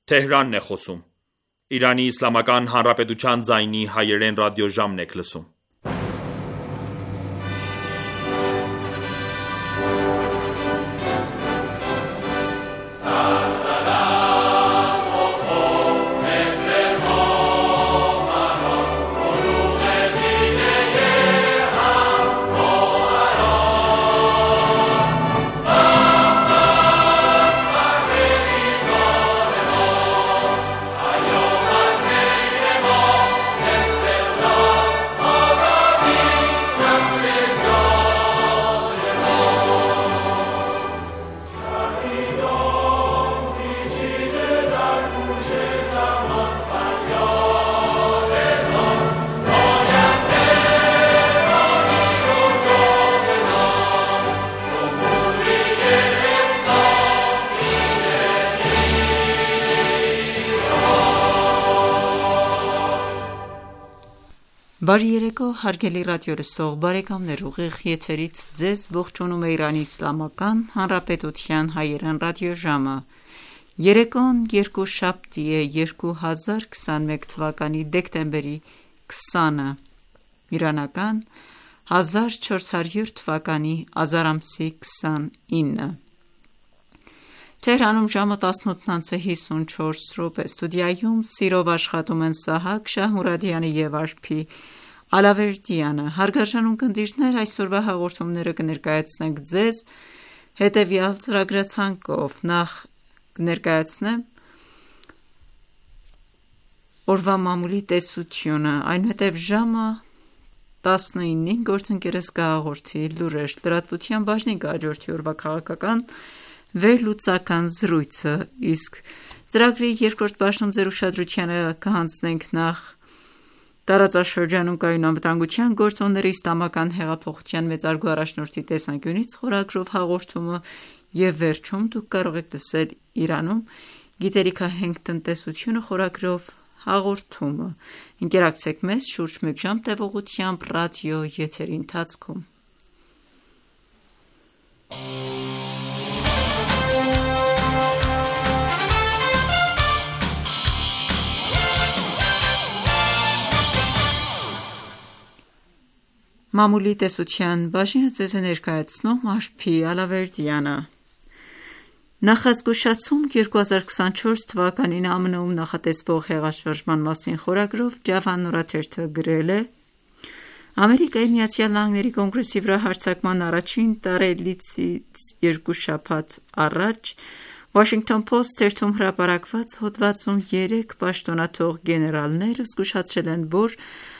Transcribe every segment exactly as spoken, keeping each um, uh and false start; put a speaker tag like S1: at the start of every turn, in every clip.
S1: Թեհրանն է խոսում։ Իրանի Իսլամական Հանրապետության ձայնի հայերեն ռադիոժամն եք լսում։
S2: Բարի երեկո, հարգելի ռադիոլսող բարեկամներ, ուղիղ եթերից ձեզ ողջունում է Իրանի Իսլամական Հանրապետության հայերեն ռադիոժամը։ Երեկոն երկուշաբթի է երկու հազար քսանմեկ թվականի դեկտեմբերի քսանը, իրանական հազար չորս հարյուր թվականի ազար ամսի քսանինը։ Թեհրանում ժամը տասնութ անց հիսունչորս րոպե, ստուդիայում սիրով աշխատում են Սահակ Շահմուրադյանը և Արփի Ալավերդյանը։ Հարգարժան ունկնդիրներ, այսօրվա հաղորդումները կներկայացնենք ձեզ հետևյալ ծրագրացանկով. Նախ կներկայացնեմ օրվա մամուլի տեսությունը, այնուհետև ժամը տասնինին գործընկերս կհաղորդի լուրեր, լրատվության բաժնին կհաջորդի օրվա քաղաքական վերլուծական զրույցը, իսկ ծրագրի երկրորդ բաժնում ձեր ուշադրությանը կհանձնենք նախ տարածաշրջանում կայուն անվտանգության գործոնները իսլամական հեղափոխության մեծարգո առաջնորդի տեսանկյունից խորագրով հաղորդումը և վերջում դուք կարող եք լսել Իրանում գիտելիքահենք տնտեսությունը խորագրով հաղորդումը։ Ընկերակցեք մեզ շուրջ մեկ ժամ տևողությամբ ռադիո եթերի ընթացքում։ Մամուլի տեսության բաժինը ձեզ է ներկայացնում Արփի Ալավերդյանը։ Նախազգուշացում երկու հազար քսանչորս թվականին ԱՄՆ-ում նախատեսվող հեղաշրջման մասին խորագրով Ջավան նորաթերթը գրել է. Ամերիկայի Միացյալ Նահանգների կոնգրեսի վրա հարձակման առաջին տարելիցից երկու շաբաթ առաջ Washington Post թերթում հրապարակված հոդվածում երեք պաշտոնաթող գեներալներ զգուշացրել են, որ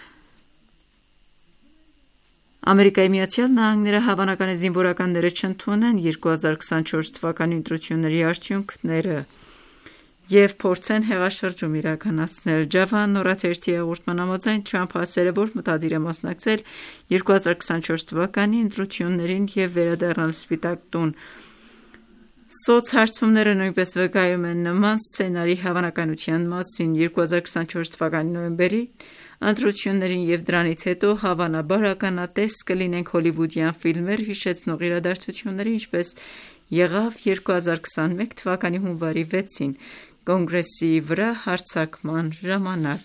S2: Ամերիկայի Միացյալ Նահանգները հավանական է զինվորականները չընդունեն երկու հազար քսանչորս թվականի ընտրությունների արդյունքները և փորձեն հեղաշրջում իրականացնել։ Ջավան նորաթերթի հաղորդման համաձայն Թրամփը ասել է, որ մտադիր է մասնակցել երկու հազար քսանչորս թվականի ընտրություններին և վերադառնալ Սպիտակ տուն։ Սոցհարցումները նույնպես վկայում են նման սցենարի հավանականության մասին։ երկու հազար քսանչորս թվականի նոյեմբերի ընտրություններին և դրանից հետո հավանաբար ականատես կլինենք հոլիվուդյան ֆիլմեր հիշեցնող իրադարձությունների, ինչպես եղավ երկու հազար քսանմեկ թվականի հունվարի վեցին կոնգրեսի վրա հարձակման ժամանակ։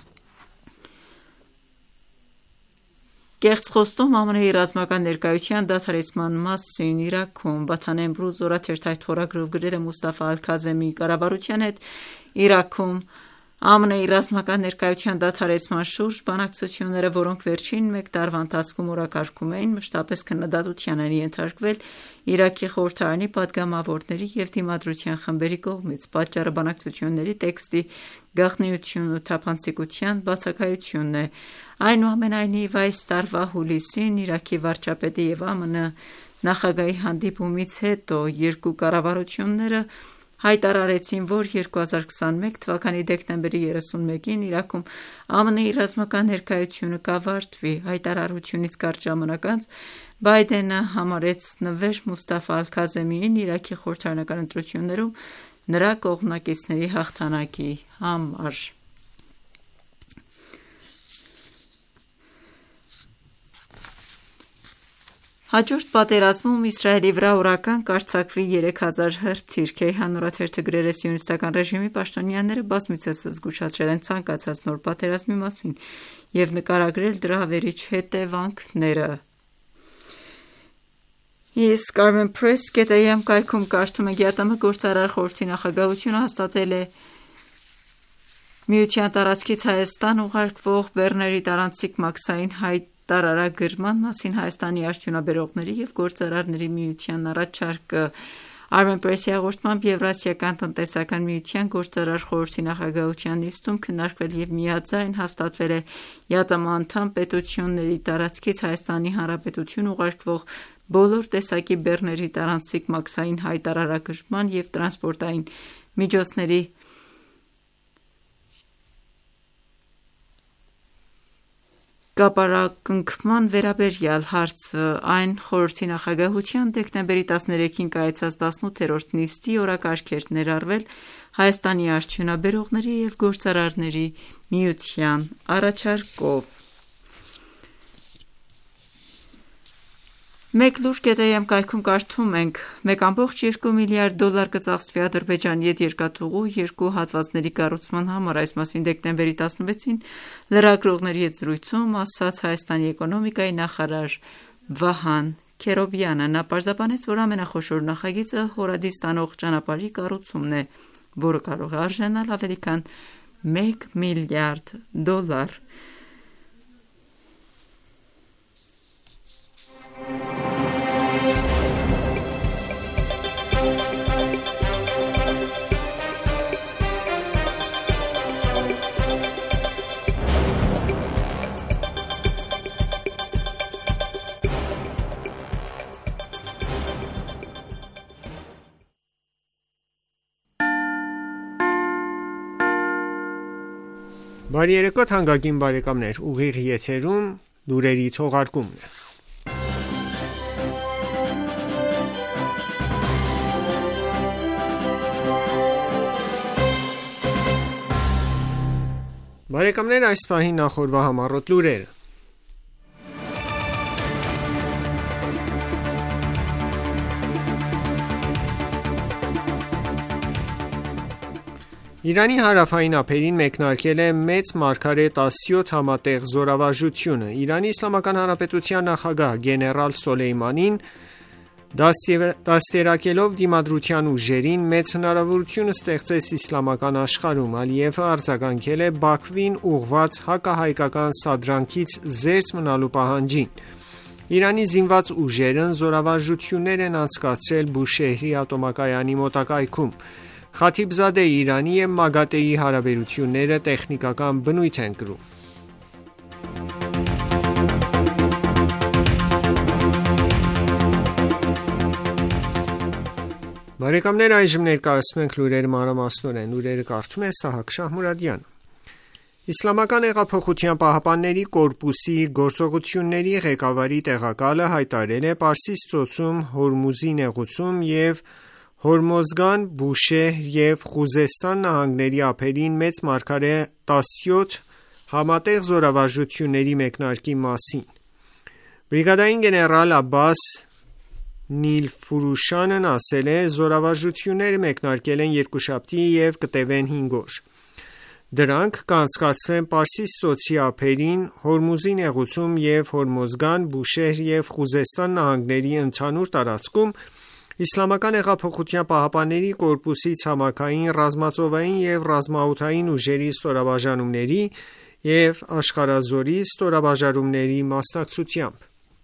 S2: Կեղծ խոստում ԱՄՆ-ի ռազմական ներկայության դադարեցման մասին Իրաքում Վաթան Էմրուզ օրաթերթ այդ խորագրով գրել է Մուստաֆա Ալ-Քազեմիի կառավարության հետ Իրաքում ԱՄՆ-ի ռազմական ներկայության դադարեցման շուրջ բանակցությունները, որոնք վերջին մեկ տարվա ընթացքում օրակարգում էին, մշտապես քննադատության են ենթարկվել Իրաքի խորհրդարանի պատգամավորների և դիմադրության խմբերի կողմից։ Պատճառը բանակցությունների տեքստի գաղտնիությունն ու թափանցիկության բացակայությունն է։ Այնուամենայնիվ, այս տարվա հուլիսին Իրաքի վարչապետի և ԱՄՆ նախագահի հանդիպումից հետո երկու կառավարությունները հայտարարեցին, որ երկու հազար քսանմեկ թվականի դեկտեմբերի երեսունմեկին Իրաքում ԱՄՆ-ի ռազմական ներկայությունը կավարտվի։ Հայտարարությունից կարճ ժամանակ անց Բայդենը համարեց նվեր Մուստաֆա Ալ-Քազեմիին Իրաքի խորհրդարանական ընտրություններում նրա կողմնակիցների հաղթանակի համար։ Հաջորդ պատերազմում Իսրայելի վրա օրական կարձակվի երեք հազար հրթիռ։ Քեյհան օրաթերթը գրել է սիոնիստական ռեժիմի պաշտոնյաները բազմիցս զգուշացրել են ցանկացած նոր պատերազմի մասին և նկարագրել դրա ավերիչ հետևանքները։ Իսկ Armen Press.am կայքում կարդում ենք. ԵԱՏՄ գործարար խորհրդի նախագահությունը հաստատել է Միության տարածքից Հայաստան ուղարկվող բեռների տարանցիկ մաքսային հայտարարագրման մասին Հայաստանի արդյունաբերողների և գործարարների միության առաջարկը։ Armen Press-ի հաղորդմամբ Եվրասիական տնտեսական միության գործարար խորհրդի նախագահության նիստում քննարկվել և միաձայն հաստատվել է ԵԱՏՄ անդամ պետությունների տարածքից Հայաստանի Հանրապետություն ուղարկվող բոլոր տեսակի բեռների տարանցիկ մաքսային հայտարարագրման և տրանսպորտային միջոցների կապակցման վերաբերյալ հարցը։ Այն խորհրդի նախագահության դեկտեմբերի տասներեքին կայացած տասնութերորդ նիստի օրակարգ էր ներառվել Հայաստանի արդյունաբերողների և գործարարների միության առաջարկով։ Meck.am կայքում կարդում ենք. մեկ կόμμα երկու միլիարդ դոլար կծախսվի Ադրբեջանի հետ երկաթուղու երկու հատվածների կառուցման համար։ Այս մասին դեկտեմբերի տասնվեցին լրագրողների հետ զրույցում ասաց Հայաստանի էկոնոմիկայի նախարար Վահան Քերոբյանը։ Նա պարզաբանեց, որ ամենախոշոր նախագիծը հորադի ստանող ճանապարհի կառուցումն է, որը կարող է արժանալ ավելի քան մեկ միլիարդ դոլար։
S3: Բարի երեկո թանկագին բարեկամներ, ուղիղ եթերում լուրերի թողարկումն է։ Բարեկամներ, այս պահին նախորդ համառոտ լուրերը։ Իրանի հարավային ափերին մեկնարկել է մեծ մարգարե տասնյոթ համատեղ զորավարժությունը։ Իրանի Իսլամական Հանրապետության նախագահ գեներալ Սոլեյմանին դաստիարակելով դիմադրության ուժերին մեծ հնարավորություն ստեղծեց իսլամական աշխարհում։ Ալիևը արձագանքել է Բաքվին ուղղված հակահայկական սադրանքից զերծ մնալու պահանջին։ Իրանի զինված ուժերն զորավարժություններ են անցկացրել Բուշեհրի ատոմակայանի մոտակայքում։ Խաթիբզադեի Իրանի և ՄԱԳԱՏԵ-ի հարաբերությունները տեխնիկական բնույթ են կրում։ Բարեկամներ, այժմ ներկայացնում ենք լուրերը մանրամասնորեն։ Լուրերը կարդում է Սահակ Շահմուրադյանը։ Իսլամական հեղափոխության պահապանների կորպուսի գործողությունների ղեկավարի տեղակալը հայտարարել է Պարսից ծոցում Հորմուզի նեղուցում և Հորմոզգան, Բուշեհր և Խուզեստան նահանգների ափերին մեծ մարգարե տասնյոթ համատեղ զորավարժությունների մեկնարկի մասին։ Բրիգադային գեներալ Աբբաս Նիլֆուրուշանն ասել է. զորավարժությունները մեկնարկել են երկուշաբթի և կտևեն հինգ օր։ Դրանք կանցկացվեն Պարսից ծոցի ափերին Հորմուզի նեղուցում և Հորմոզգան, Բուշեհր և Խուզեստան նահանգների ընդհանուր տարածքում Իսլամական հեղափոխության պահապանների կորպուսի ցամաքային, ռազմածովային և ռազմաօդային ուժերի ստորաբաժանումների և աշխարհազորի ստորաբաժանումների մասնակցությամբ։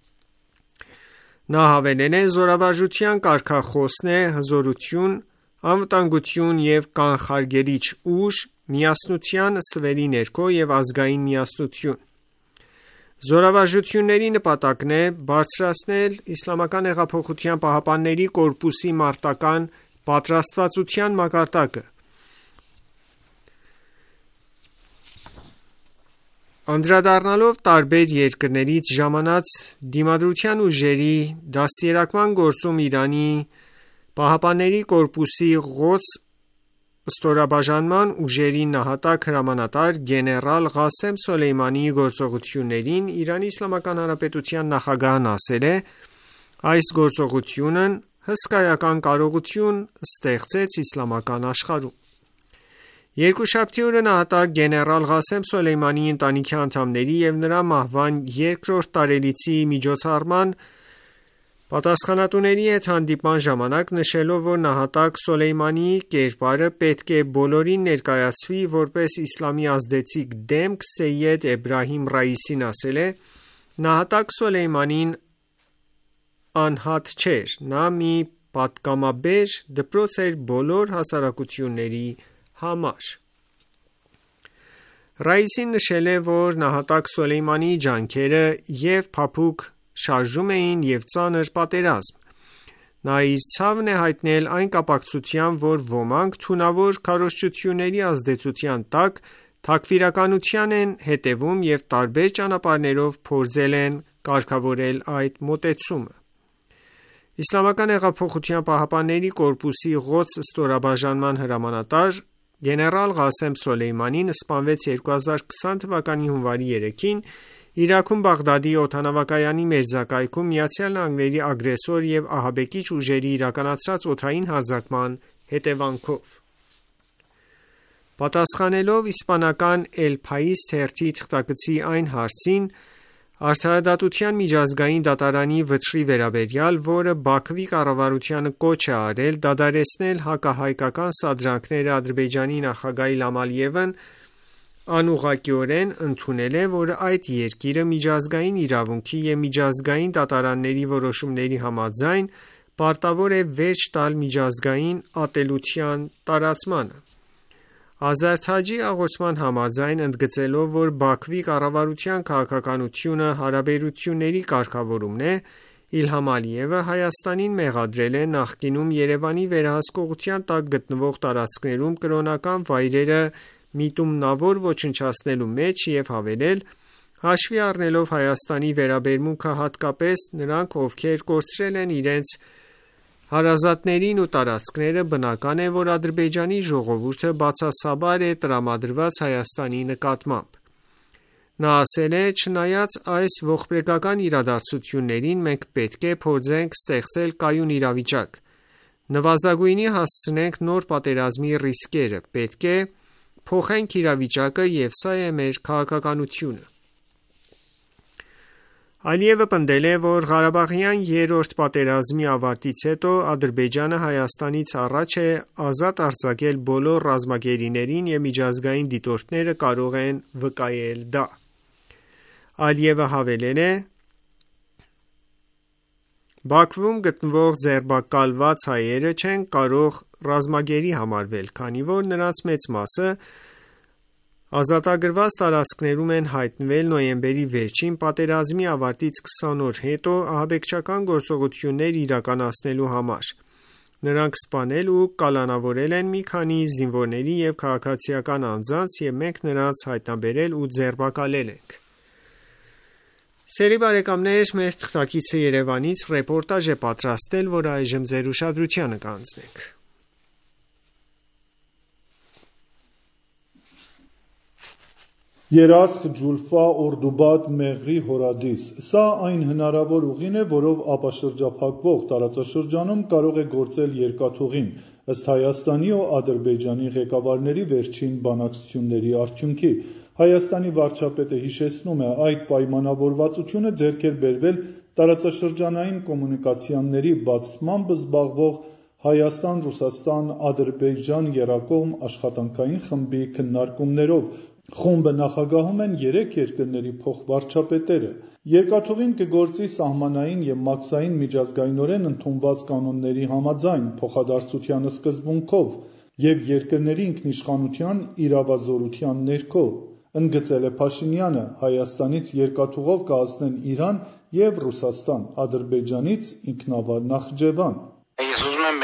S3: Նա հավելել է. զորավարժության կարգախոսն է հզորություն, անվտանգություն և կանխարգելիչ ուժ, միասնության ստվերի ներքո և ազգային միասնություն։ Զորավարժությունների նպատակն է բարձրացնել Իսլամական հեղափոխության պահապանների կորպուսի մարտական պատրաստվածության մակարդակը, անդրադառնալով տարբեր երկրներից ժամանած դիմադրության ուժերի դաստիարակման գործում Իրանի պահապանների կորպուսի Ղոդս ստորաբաժանման ուժերի նահատակ հրամանատար գեներալ Ղասեմ Սոլեյմանիի գործողություններին, Իրանի Իսլամական Հանրապետության նախագահն ասել է. Այս գործողությունն հսկայական կարողություն ստեղծեց իսլամական աշխարհում։ Երկուշաբթի օրը նահատակ գեներալ Ղասեմ Սոլեյմանիի ընտանիքի անդամների և նրա մահվան երկրորդ տարելիցի միջոցառման պատասխանատուների հետ հանդիպման ժամանակ, նշելով, որ նահատակ Սոլեյմանիի կերպարը պետք է բոլորին ներկայացվի որպես իսլամի ազդեցիկ դեմք, Սեյեդ Էբրահիմ Ռայիսին ասել է. «Նահատակ Սոլեյմանին անհատ չէր, նա մի պատգամաբեր դպրոց էր բոլոր հասարակությունների համար»։ Ռայիսին նշել է, որ նահատակ Սոլեյմանիի ջանքերը և փափուկ շարժում էին և ծանր պատերազմ։ Նա իր ցավն է հայտնել այն կապակցությամբ, որ ոմանք թունավոր քարոզչությունների ազդեցության տակ թաքֆիրականության են հետևում և տարբեր ճանապարհներով փորձել են կարգավորել այդ մոտեցումը։ ԻՀՊԿ-ի Ղոդս ստորաբաժանման հրամանատար գեներալ Ղասեմ Սոլեյմանին սպանվեց երկու հազար քսան թվականի հունվարի երեքին Իրաքում Բաղդադի օդանավակայանի մերձակայքում ԱՄՆ-ի ագրեսոր և ահաբեկիչ ուժերի իրականացրած օդային հարձակման հետևանքով։ Պատասխանելով իսպանական «El País» թերթի թղթակցի այն հարցին Արդարադատության միջազգային դատարանի վճռի վերաբերյալ, որը Բաքվի կառավարությանը կոչ է արել դադարեցնել հակահայկական սադրանքները, Ադրբեջանի նախագահ Իլհամ Ալիևն անուղղակիորեն ընդունել է, որ այդ երկիրը միջազգային իրավունքի և միջազգային դատարանների որոշումների համաձայն պարտավոր է վերջ տալ միջազգային ատելության տարածմանը։ Ազար Թաջի հաղորդման համաձայն, ընդգծելով, որ Բաքվի կառավարության քաղաքականությունը հարաբերությունների կարգավորումն է, Իլհամ Ալիևը Հայաստանին մեղադրել է նախկինում Երևանի վերահսկողության տակ գտնվող տարածքներում կրոնական վայրերը միտումնավոր ոչնչացնելու մեջ և հավելել. «Հաշվի առնելով Հայաստանի վերաբերմունքը, հատկապես նրանք, ովքեր կորցրել են իրենց հարազատներին ու տարածքները, բնական է, որ Ադրբեջանի ժողովուրդը բացասաբար է տրամադրված Հայաստանի նկատմամբ»։ Նա ասել է. «Չնայած այս ողբերգական իրադարձություններին, մենք պետք է փորձենք ստեղծել կայուն իրավիճակ, նվազագույնի հասցնենք նոր պատերազմի ռիսկերը, պետք է փոխենք իրավիճակը և սա է մեր քաղաքականությունը»։ Ալիևը պնդել է, որ Ղարաբաղյան երրորդ պատերազմի ավարտից հետո Ադրբեջանը Հայաստանից առաջ է ազատ արձակել բոլոր ռազմագերիներին և միջազգային դիտորդները կարող են վկայել դա։ Ալիևը հավելել է. «Բաքվում գտնվող ձերբակալված հայերը չեն կարող ռազմագերի համարվել, քանի որ նրանց մեծ մասը ազատագրված տարածքներում են հայտնվել նոյեմբերի վերջին պատերազմի ավարտից քսան օր հետո ահաբեկչական գործողություններ իրականացնելու համար։ Նրանք սպանել ու կալանավորել են մի քանի զինվորների և քաղաքացիական անձանց և մենք նրանց հայտնաբերել ու ձերբակալել ենք»։ Մեր թղթակիցը Երևանից ռեպորտաժ է պատրաստել, որը այժմ ձեր ուշադրությանը կհանձնենք։
S4: Երասխ, Ջուլֆա, Օրդուբադ, Մեղրի, Հորադիս։ Սա այն հնարավոր ուղին է, որով ապաշրջափակվող տարածաշրջանում կարող է գործել երկաթուղին, ըստ Հայաստանի ու Ադրբեջանի ղեկավարների վերջին բանակցությունների արդյունքի։ Հայաստանի վարչապետը հիշեցնում է, այդ պայմանավորվածությունը ձեռք էր բերվել տարածաշրջանային կոմունիկացիաների բացմամբ զբաղվող Հայաստան-Ռուսաստան-Ադրբեջան եռակողմ աշխատանքային խմբի քննարկումներով։ Խումբը նախագահում են երեք երկրների փոխվարչապետերը։ Երկաթուղին կգործի սահմանային և մաքսային միջազգայնորեն ընդունված կանոնների համաձայն, փոխադարձության սկզբունքով և երկրների ինքնիշխանության իրավազորության ներքո, ընդգծել է Փաշինյանը։ Հայաստանից երկաթուղով կհասնեն Իրան և Ռուսաստան, Ադրբեջանից ինքնավար Նախջևան։
S5: Ես ուզում եմ մեր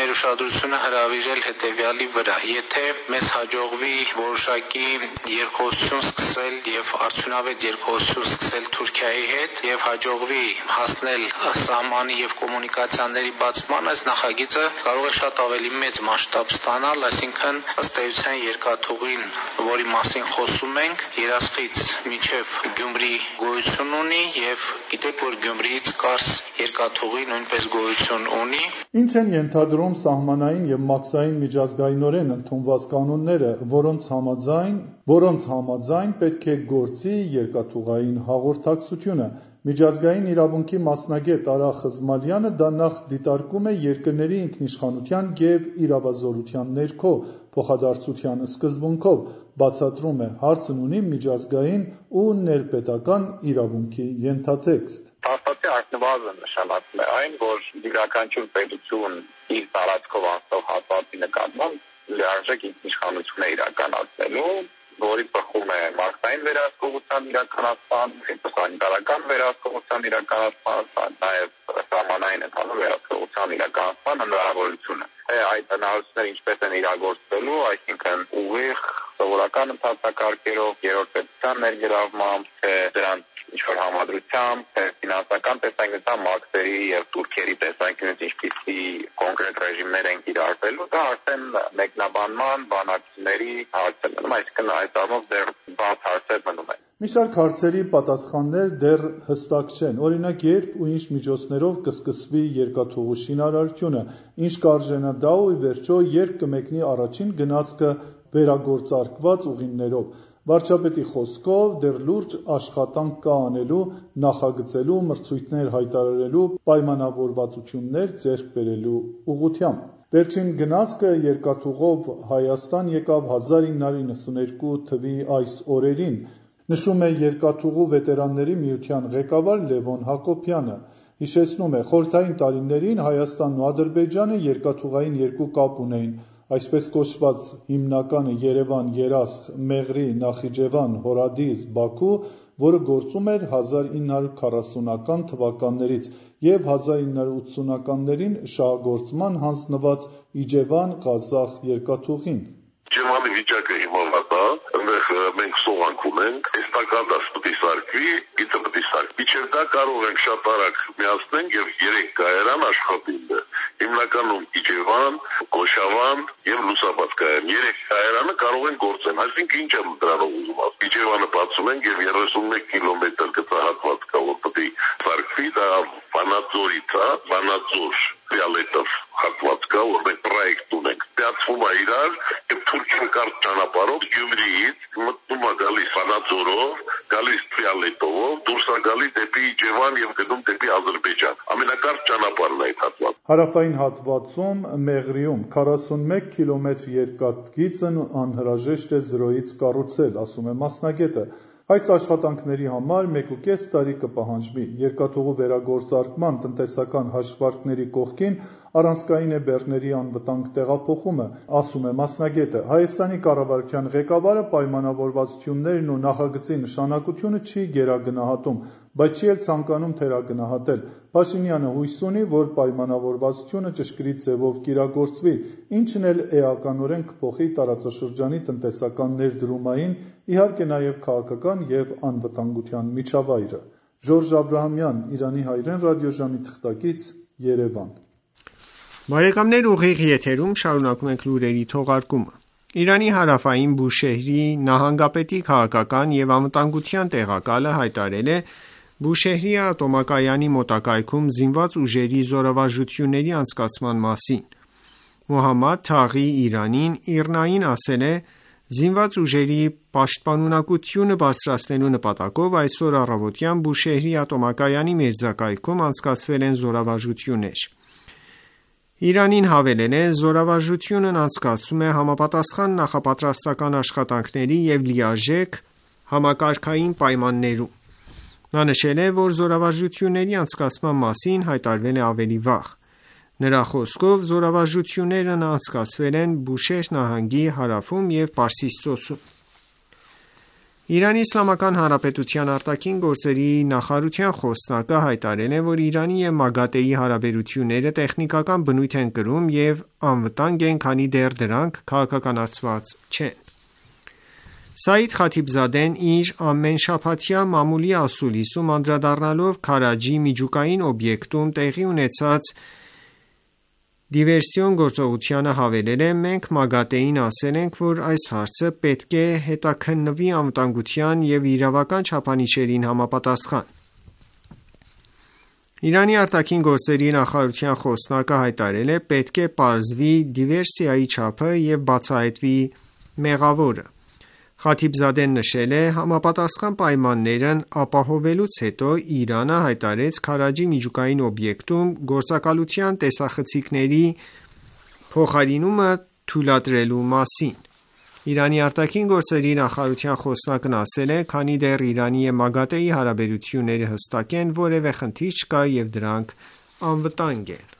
S5: մեր ուշադրությունը հրավիրել հետևյալի վրա. Եթե մեզ հաջողվի որոշակի երկխոսություն սկսել եւ արդյունավետ երկխոսություն սկսել Թուրքիայի հետ եւ հաջողվի հասնել սահմանի եւ կոմունիկացիաների բացման, այս նախագիծը կարող է շատ ավելի մեծ մասշտաբ ստանալ, այսինքն ըստ էության երկաթուղին, որի մասին խոսում ենք, Երասխից մինչև Գյումրի գոյություն ունի եւ գիտեք, որ Գյումրիից Կարս երկաթուղի նույնպես գոյություն ունի։
S4: Ինչ են ենթադրում սահմանային եւ մաքսային միջազգայինորեն ընդունված կանոնները, որոնց համաձայն, որոնց համաձայն պետք է գործի երկաթուղային հաղորդակցությունը։ Միջազգային իրավունքի մասնագետ Արա Խզմալյանը դա նախ դիտարկում է երկրների ինքնիշխանության եւ իրավազորության ներքո փոխադարձության սկզբունքով, բացատրում է հարցն ունի միջազգային ու ներպետական իրավունքի ենթատեքստ։
S6: Փաստացի առնվազն նշանակում է այն, որ յուրաքանչյուր պետություն իր տարածքով անցնող հատվածի նկատմամբ լիարժեք ինքնիշխանություն է իրականացնելու, որի բխում է մաքսային վերահսկողության իրականացման, սանիտարական վերահսկողության իրականացման, նաև սահմանային ընդհանուր վերահսկողության իրականացման հնարավորությունը։ Այդ հնարավորությունները ինչպես են իրագործվելու, այսինքն ուղիղ սովորական ընթացակարգերով, երրորդ պետության ներգրավմամբ, թե դրանց ինչ-որ համադրությամբ, թե ֆինանսական տեսանկյունից մաքսերի եւ Թուրքիայի տեսանկյունից ինչպիսի կոնկրետ ռեժիմներ են կիրառվելու, դա արդեն մեկնաբանման, բանակցությունների հարց է մնում, այսինքն այդ առումով դեռ բաց հարցեր մնում են։
S4: Մի շարք հարցերի պատասխաններ դեռ հստակ չեն։ Օրինակ, երբ ու ինչ միջոցներով կսկսվի երկաթուղու շինարարությունը, ինչ կարժենա դա ու ի վերջո երբ կմեկնի առաջին գնացքը վերագործարկված ուղիներով։ Վարչապետի խոսքով դեռ լուրջ աշխատանք կա անելու, նախագծելու, մրցույթներ հայտարարելու, պայմանավորվածություններ ձեռք բերելու ուղղությամբ։ Վերջին գնացքը երկաթուղով Հայաստան եկավ հազար ինը հարյուր իննսունհինգ թվականի այս օրերին, նշում է Երկաթուղու վետերանների միության ղեկավար Լևոն Հակոբյանը։ Հիշեցնում է, խորհրդային տարիներին Հայաստանն ու Ադրբեջանը երկաթուղային երկու կապ ունեին, այսպես կոչված հիմնականը Երևան-Երասխ, Մեղրի, Նախիջևան, Հորադիս, Բաքու, որը գործում էր հազար ինը հարյուր քառասունական թվականներից եւ հազար ինը հարյուր ութսունականներին շահագործման հանձնված Իջևան-Ղազախ երկաթուղին։
S7: Ջերմանի վիճակը հիմա վատ է, այնտեղ մենք սողանք ունենք, այս տականդը պետք է սարքվի, գիծը պետք է սարքվի, չէ՞ դա կարող ենք շատ արագ միացնենք եւ երեք կայարան աշխատին։ Հիմնականում Իջևան, Կոշավան եւ Լուսաբաց կայան։ Երեք կայարանը կարող են գործեն, այսինքն ինչ եմ դրանով ուզում ասել։ Իջևանը բացում ենք եւ երեսունմեկ կիլոմետր գծահատված կա, որ պետք է սարքվի, դա Վանաձորից է, Վանաձոր Ֆիալետով հատված կա, որ մենք պրոյեկտ ունենք։ Ստացվում է իրար եւ Թուրքիան կարճ ճանապարհով Գյումրիից մտնում է գալիս Վանաձորով, գալիս Ֆիալետով, դուրս է գալիս դեպի Իջևան եւ գնում դեպի Ադրբեջան։ Ամենակարճ ճանապարհն է այդ հատվածը։
S4: Հարավային հատվածում Մեղրիում քառասունմեկ կիլոմետր երկաթգիծն անհրաժեշտ է զրոյից կառուցել, ասում է մասնագետը։ Այս աշխատանքների համար մեկուկես տարի կպահանջվի։ Երկաթուղու վերագործարկման տնտեսական հաշվարկների կողքին առանցքային է բեռների անվտանգ տեղափոխումը, ասում է մասնագետը։ Հայաստանի կառավարության ղեկավարը պայմանավորվածություններն ու նախագծի նշանակությունը չի գերագնահատում, բայց չի էլ ցանկանում թերագնահատել։ Փաշինյանը հույս ունի, որ պայմանավորվածությունը ճշգրիտ ձևով կիրագործվի, ինչն էլ էականորեն կփոխի տարածաշրջանի տնտեսական ներդրումային, իհարկե նաև քաղաքական եւ անվտանգության միջավայրը։ Ժորժ Աբրահամյան, Իրանի հայրեն ռադիոժամի թղթակից, Երևան։
S3: Բարեկամներ, ուղիղ եթերում շարունակում ենք լուրերի թողարկումը։ Իրանի հարավային Բուշեհրի նահանգապետի քաղաքական եւ անվտանգության տեղակալը հայտարարել է Բուշեհրի ատոմակայանի մոտակայքում զինված ուժերի զորավարժությունների անցկացման մասին։ Մոհամմադ Թաղի Իրանին Իռնային ասել է. Զինված ուժերի պաշտպանունակությունը բարձրացնելու նպատակով այսօր առավոտյան Բուշեհրի ատոմակայանի մերձակայքում անցկացվել են զորավարժություններ։ Իրանին հավելել է, զորավարժությունն անցկացվում է համապատասխան նախապատրաստական աշխատանքների և լիարժեք համակարգային պայմաններում։ Նա նշել է, որ զորավարժությունների անցկացման մասին հայտարարվել է ավելի վաղ։ Նրա խոսքով զորավարժություններն անցկացվել են Բուշեհր նահանգի հարավում և Պարսից ծոցում։ Իրանի Իսլամական Հանրապետության արտաքին գործերի նախարարության խոսնակը հայտարարել է, որ Իրանի և ՄԱԳԱՏԷ-ի հարաբերությունները տեխնիկական բնույթ են կրում և անվտանգ են, քանի դեռ դրանք քաղաքականացված չեն։ Սաիդ Խաթիբզադեն իր ամենշաբաթյա մամուլի ասուլիսում անդրադառնալով Քարաջի միջուկային օբյեկտում տեղի ունեցած դիվերսիոն գործողությանը հավելել է. «Մենք ՄԱԳԱՏԷ-ին ասել ենք, որ այս հարցը պետք է հետաքննվի անվտանգության և իրավական չափանիշներին համապատասխան»։ Իրանի արտաքին գործերի նախարարության խոսնակը հայտարարել է. «Պետք է պարզվի դիվերսիայի չափը և բացահայտվի մեղավորը»։ Խաթիբզադեն նշել է. «Համապատասխան պայմաններն ապահովելուց հետո Իրանը հայտարարեց Քարաջի միջուկային օբյեկտում գործակալության տեսախցիկների փոխարինումը թույլատրելու մասին»։ Իրանի արտաքին գործերի նախարարության խոսնակն ասել է. «Քանի դեռ Իրանի և ՄԱԳԱՏԷ-ի հարաբերությունները հստակ են, որևէ խնդիր չկա և դրանք անվտանգ են»։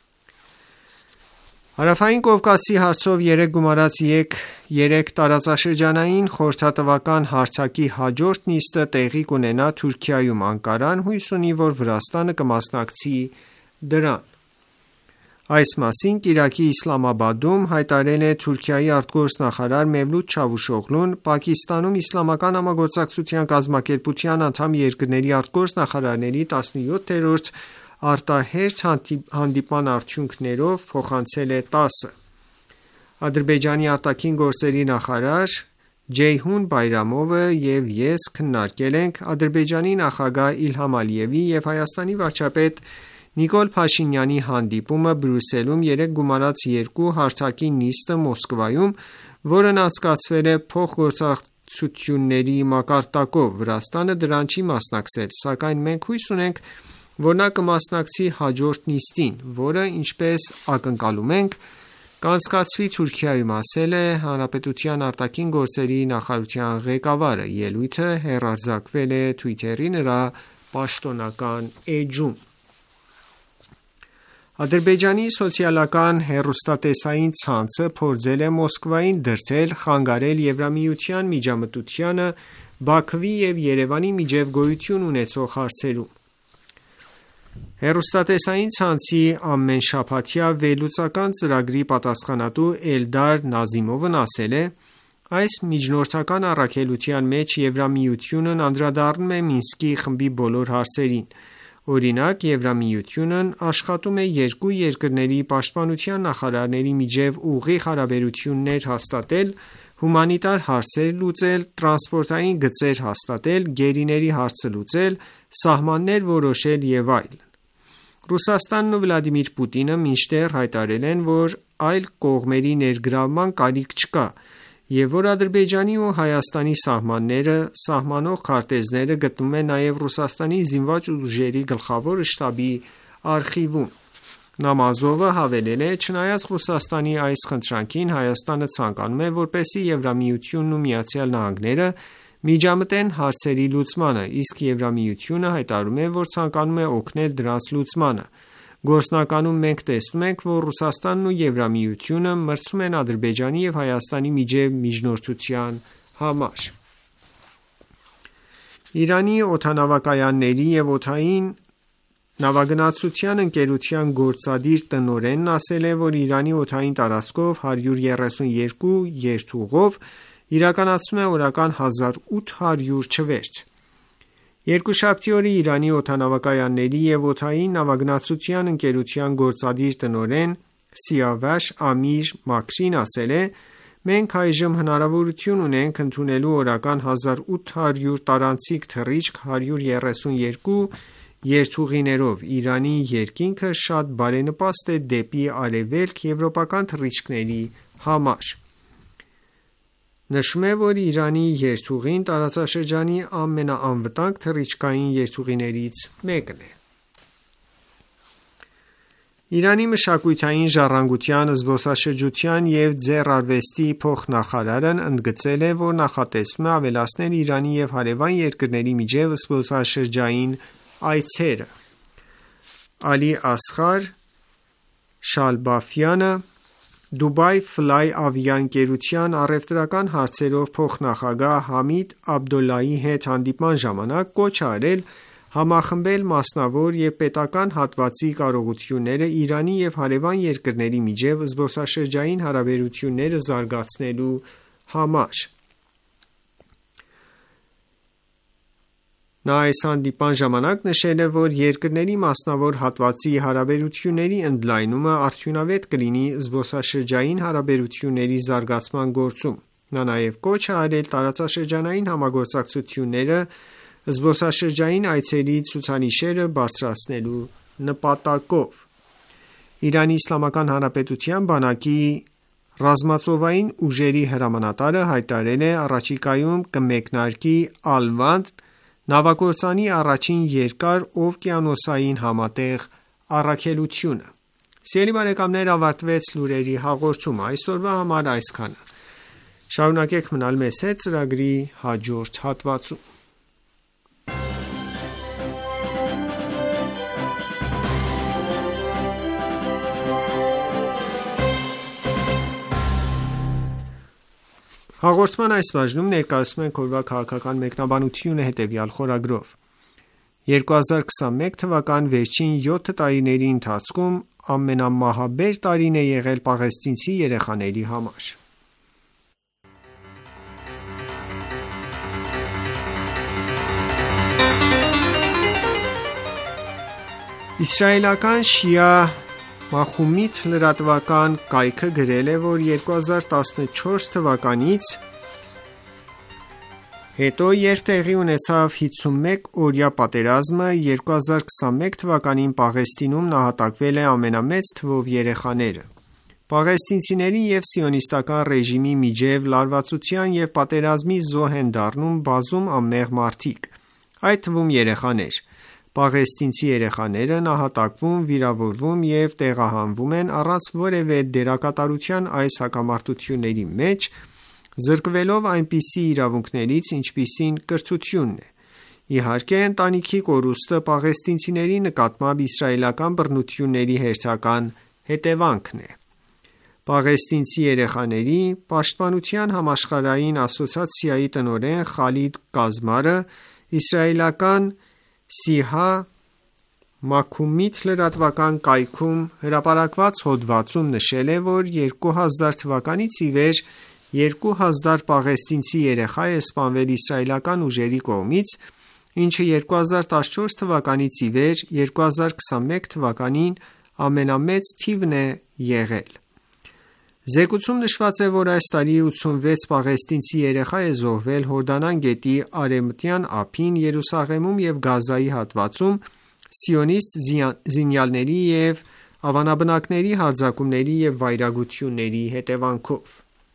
S3: Հարավային Կովկասի հարցով երեկ գումարած երեք տարածաշրջանային խորհրդատվական հարթակի հաջորդ նիստը տեղի կունենա Թուրքիայում։ Անկարան հույս ունի, որ Վրաստանը կմասնակցի դրան։ Այս մասին կիրակի Իսլամաբադում հայտարարել է Թուրքիայի արտգործնախարար Մևլութ Չավուշօղլուն։ Պակիստանում Իսլամական համագործակցության կազմակերպության անդամ երկրների արտգործնախարարների տասնյոթերորդ արտահերթ հանդիպման արդյունքներով փոխանցել է տասը։ Ադրբեջանի արտաքին գործերի նախարար Ջեյհուն Բայրամովը և ես քննարկել ենք Ադրբեջանի նախագահ Իլհամ Ալիևի և Հայաստանի վարչապետ Նիկոլ Փաշինյանի հանդիպումը Բրյուսելում երեկ գումարած երկու հարթակի նիստը Մոսկվայում, որն անցկացվել է փոխգործակցությունների մակարդակով։ Վրաստանը դրան չի մասնակցել, սակայն մենք հույս ունենք, որ նա կմասնակցի հաջորդ նիստին, որը, ինչպես ակնկալում ենք, կանցկացվի Թուրքիայում, ասել է Հանրապետության արտաքին գործերի նախարարության ղեկավարը։ Ելույթը հեռարձակվել է Twitter-ի նրա պաշտոնական էջում։ Ադրբեջանի սոցիալական հեռուստատեսային ցանցը փորձել է Մոսկվային դրդել խանգարել Եվրամիության միջամտությանը Բաքվի և Երևանի միջև գոյություն ունեցող հարցերում։ Հեռուստատեսային ցանցի ամենշաբաթյա վերլուծական ծրագրի պատասխանատու Էլդար Նազիմովն ասել է. «Այս միջնորդական առաքելության մեջ Եվրամիությունն անդրադառնում է Մինսկի խմբի բոլոր հարցերին։ Օրինակ, Եվրամիությունն աշխատում է երկու երկրների պաշտպանության նախարարների միջև ուղիղ հարաբերություններ հաստատել, հումանիտար հարցեր լուծել, տրանսպորտային գծեր հաստատել, գերիների հարցը լուծել, սահմաններ որոշել և այլն»։ Ռուսաստանն ու Վլադիմիր Պուտինը մինչդեռ հայտարարել են, որ այլ կողմերի ներգրավման կարիք չկա և որ Ադրբեջանի ու Հայաստանի սահմանները սահմանող քարտեզները գտնվում են նաև Ռուսաստանի զինված ուժերի գլխավոր շտաբի արխիվում։ Նամազովը հավելել է. «Չնայած Ռուսաստանի այս խնդրանքին, Հայաստանը ցանկանում է, որպեսզի Եվրամիությունն ու ԱՄՆ-ը միջամտեն հարցերի լուծմանը, իսկ Եվրամիությունը հայտարարում է, որ ցանկանում է օգնել դրանց լուծմանը։ Գործնականում մենք տեսնում ենք, որ Ռուսաստանն ու Եվրամիությունը մրցում են Ադրբեջանի և Հայաստանի միջև միջնորդության համար»։ Իրանի օդանավակայանների և օդային նավագնացության ընկերության գործադիր տնօրենն ասել է, որ Իրանի օդային տարածքով հարյուր երեսունյոթ երթուղով իրականացվում է օրական հազար ութ հարյուր չվերթ։ Երկուշաբթի օրը Իրանի օդանավակայանների և օդային նավագնացության ընկերության գործադիր տնօրեն Սիավաշ Ամիր Մաքրին ասել է. «Մենք այժմ հնարավորություն ունենք ընդունելու օրական հազար ութ հարյուր տարանցիկ թռիչք հարյուր երեսունյոթ երթուղիներով։ Իրանի երկինքը շատ բարենպաստ է դեպի արևելք եվրոպական թռիչքների համար»։ Նշում է, որ Իրանի երթուղին տարածաշրջանի ամենաանվտանգ թռիչքային երթուղիներից մեկն է։ Իրանի մշակութային ժառանգության, զբոսաշրջության և ձեռարվեստի փոխնախարարն ընդգծել է, որ նախատեսվում է ավելացնել Իրանի և հարևան երկրների միջև զբոսաշրջային այցերը։ Ալի Ասղար Շալբաֆյանը Dubai Fly ավիաընկերության առևտրական հարցերով փոխնախագահ Համիդ Աբդոլլահի հետ հանդիպման ժամանակ կոչ է արել համախմբել մասնավոր և պետական հատվածի կարողությունները Իրանի և հարևան երկրների միջև զբոսաշրջային հարաբերությունները զարգացնելու համար: Նա այս հանդիպման ժամանակ նշել է, որ երկրների մասնավոր հատվածի հարաբերությունների ընդլայնումը արդյունավետ կլինի զբոսաշրջային հարաբերությունների զարգացման գործում: Նա նաև կոչ է արել տարածաշրջանային համագործակցությունները զբոսաշրջային այցերի ցուցանիշերը բարձրացնելու նպատակով: ԻԻՀ բանակի ռազմածովային ուժերի հրամանատարը հայտարարել է առաջիկայում կմեկնարկի Ալվանդ նավագործանի առաջին երկար օվկիանոսային համատեղ առաքելությունը: Ավարտվեց լուրերի հաղորդումը։ Այսօրվա համար այսքանը։ Շարունակեք մնալ մեզ հետ ծրագրի հաջորդ հատվածում։ Հաղորդման այս բաժնում ներկայացնում ենք օրվա քաղաքական մեկնաբանությունը հետևյալ խորագրով. երկու հազար քսանմեկ թվական վերջին յոթ տարիների ընթացքում ամենամահաբեր տարին է եղել պաղեստինցի երեխաների համար: Իսրայելական շիա Մախումիթ լրատվական կայքը գրել է, որ երկու հազար տասնչորս թվականից հետո, երբ տեղի ունեցավ հիսունմեկ օրյա պատերազմը, երկու հազար քսանմեկ թվականին Պաղեստինում նահատակվել է ամենամեծ թվով երեխաները: Պաղեստինցիների և սիոնիստական ռեժիմի միջև լարվածության և պատերազմի զոհ են դառնում բազում անմեղ մարդիկ, այդ թվում երեխաներ: Պաղեստինցի երեխաները նահատակվում, վիրավորվում և տեղահանվում են առանց որևէ դերակատարության այս հակամարտությունների մեջ, զրկվելով այնպիսի իրավունքներից, ինչպիսին կրթությունն է: Իհարկե, ընտանիքի կորուստը պաղեստինցիների նկատմամբ իսրայելական բռնությունների հերթական հետևանքն է: Պաղեստինցի երեխաների պաշտպանության համաշխարհային ասոցիացիայի տնօրեն Խալիդ Կազմարը իսրայելական Սիհա Մաքումիթ լրատվական կայքում հրապարակված հոդվածում նշել է, որ երկու հազար թվականից ի վեր երկու հազար պաղեստինցի երեխա է սպանվել իսրայելական ուժերի կողմից, ինչը երկու հազար տասնչորս թվականից ի վեր երկու հազար քսանմեկ թվականին ամենամեծ թիվն է եղել: Զեկույցում նշված է, որ այս տարի ութսունվեց պաղեստինցի երեխա է զոհվել Հորդանան գետի Արևմտյան ափին, Երուսաղեմում և Գազայի հատվածում սիոնիստ զինյալների և ավանաբնակների հարձակումների և վայրագությունների հետևանքով: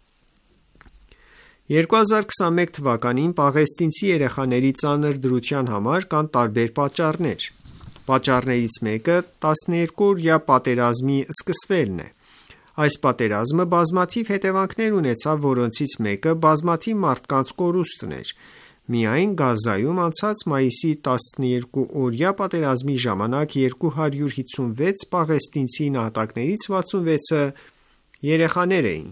S3: երկու հազար քսանմեկ թվականին պաղեստինցի երեխաների ծանր դրության համար կան տարբեր պատճառներ: Պատճառներից մեկը տասներկուօրյա պատերազմի սկսվելն է: Այս պատերազմը բազմաթիվ հետևանքներ ունեցավ, որոնցից մեկը բազմաթիվ մարդկանց կորուստն էր: Միայն Գազայում անցած մայիսի տասներկուօրյա պատերազմի ժամանակ երկու հարյուր հիսունվեց պաղեստինցի նահատակներից վաթսունվեցը երեխաներ էին: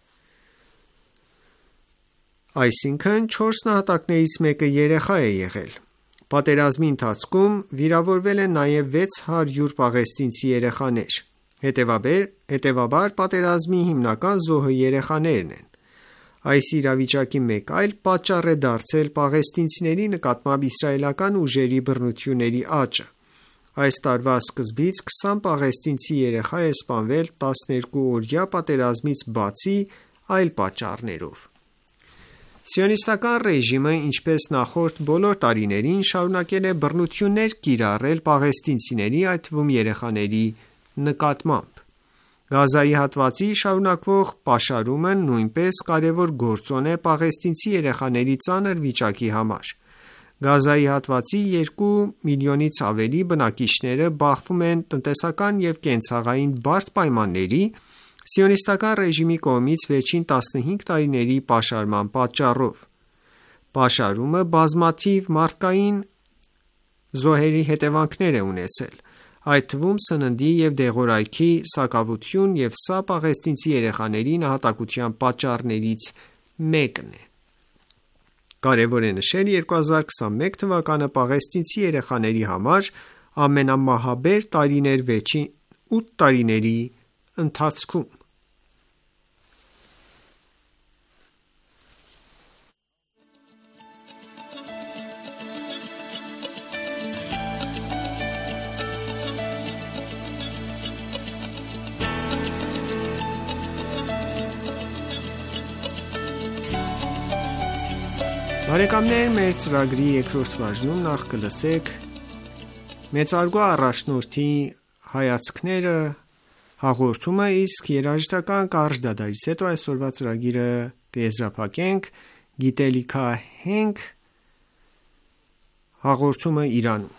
S3: Այսինքն չորս նահատակներից մեկը երեխա է եղել: Պատերազմի ընթացքում վիրավորվել են նաև վեց հարյուր պաղեստինցի երեխաներ: Հետևաբար պատերազմի հիմնական զոհը երեխաներն են: Այս իրավիճակի մեկ այլ պատճառ է դարձել պաղեստինցիների նկատմամբ իսրայելական ուժերի բռնությունների աճը: Այս տարվա սկզբից քսան պաղեստինցի երեխա է սպանվել տասներկուօրյա պատերազմից բացի այլ պատճառներով: Սիոնիստական ռեժիմը, ինչպես նախորդ բոլոր տարիներին, շարունակել է բռնություններ կիրառել պաղեստինցիների, այդ թվում երեխաների նկատմամբ: Գազայի հատվածի շարունակվող պաշարումը նույնպես կարևոր գործոն է պաղեստինցի երեխաների ծանր վիճակի համար: Գազայի հատվածի երկու միլիոնից ավելի բնակիչները բախվում են տնտեսական և կենցաղային բարդ պայմանների՝ սիոնիստական ռեժիմի կողմից վերջին տասնհինգ տարիների պաշարման պատճառով: Պաշարումը բազմաթիվ մարդկային զոհերի հետևանքներ է ունեցել: այդ թվում սննդի և դեղորայքի սակավություն, և սա պաղեստինցի երեխաների նահատակության պատճառներից մեկն է։ Կարևոր է նշել երկու հազար քսանմեկ թվականը պաղեստինցի երեխաների համար ամենամահաբեր տարին էր վերջին ութ տարիների ընթացքում։ Բարեկամներ, մեր ծրագրի երկրորդ բաժնում նախ կլսեք մեծարգո առաջնորդի հայացքները հաղորդումը, իսկ երաժշտական կարճ դադարից հետո այսօրվա ծրագիրը կեզրափակենք գիտելիքահենք հաղորդումը Իրանում։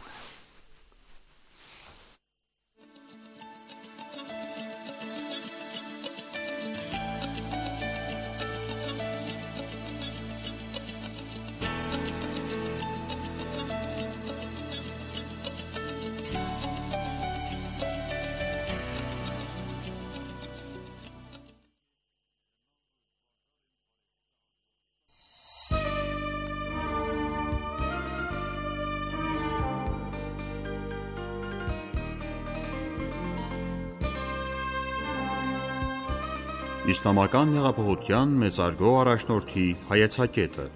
S8: Իսլամական հեղափոխության մեծարգո առաջնորդի հայեցակետը։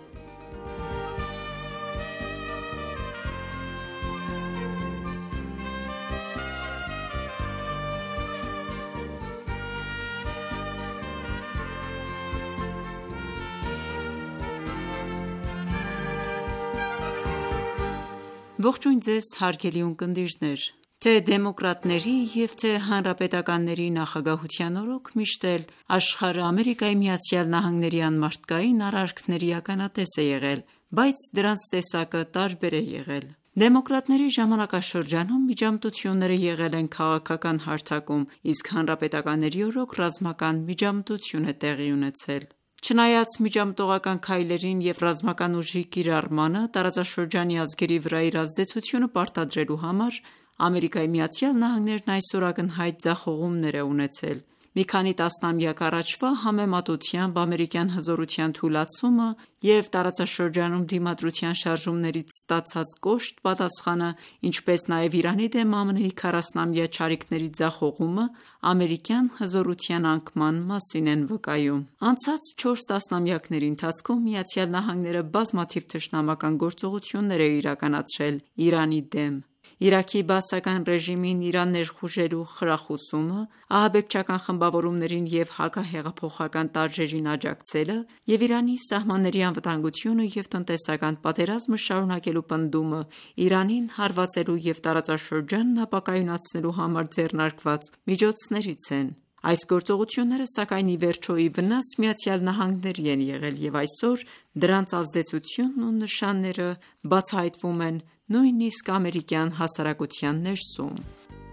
S2: Ողջույն ձեզ հարգելի ունկնդիրներ։ Թե դեմոկրատների և թե հանրապետականների նախագահության օրոք միշտ էլ աշխարհը Ամերիկայի Միացյալ Նահանգների անմարդկային արարքների ականատես է եղել, բայց դրանց տեսակը տարբեր է եղել։ Դեմոկրատների ժամանակաշրջանում միջամտությունները եղել են քաղաքական հարթակում, իսկ հանրապետականների օրոք ռազմական միջամտություն է տեղի ունեցել։ Չնայած միջամտողական քայլերին և ռազմական ուժի կիրառմանը, տարածաշրջանի ազգերի վրա իր ազդեցությունը պարտադրելու համար Ամերիկայի Միացյալ Նահանգներն այսօր ակնհայտ ձախողումներ է ունեցել։ Մի քանի տասնամյակ առաջվա համեմատությամբ ամերիկյան հզորության թուլացումը և տարածաշրջանում դիմադրության շարժումներից ստացած կոշտ պատասխանը, ինչպես նաև Իրանի դեմ ԱՄՆ-ի քառասնամյա չարիքների ձախողումը ամերիկյան հզորության անկման մասին են վկայում։ Անցած չորս տասնամյակների ընթացքում Միացյալ Նահանգները բազմաթիվ թշնամական գործողություններ է իրականացրել Իրանի դեմ։ Իրաքի բաասական ռեժիմին Իրան ներխուժելու խրախուսումը, ահաբեկչական խմբավորումներին և հակահեղափոխական տարրերին աջակցելը և Իրանի սահմանների անվտանգությունը և տնտեսական պատերազմը շարունակելու պնդումը Իրանին հարվածելու և տարածաշրջանն ապակայունացնելու համար ձեռնարկված միջոցներից են։ Այս գործողությունները, սակայն, ի վերջո ի վնաս Միացյալ Նահանգների են եղել և այսօր դրանց ազդեցությունն ու նշանները բացահայտվում են նույնիսկ ամերիկյան հասարակության ներսում։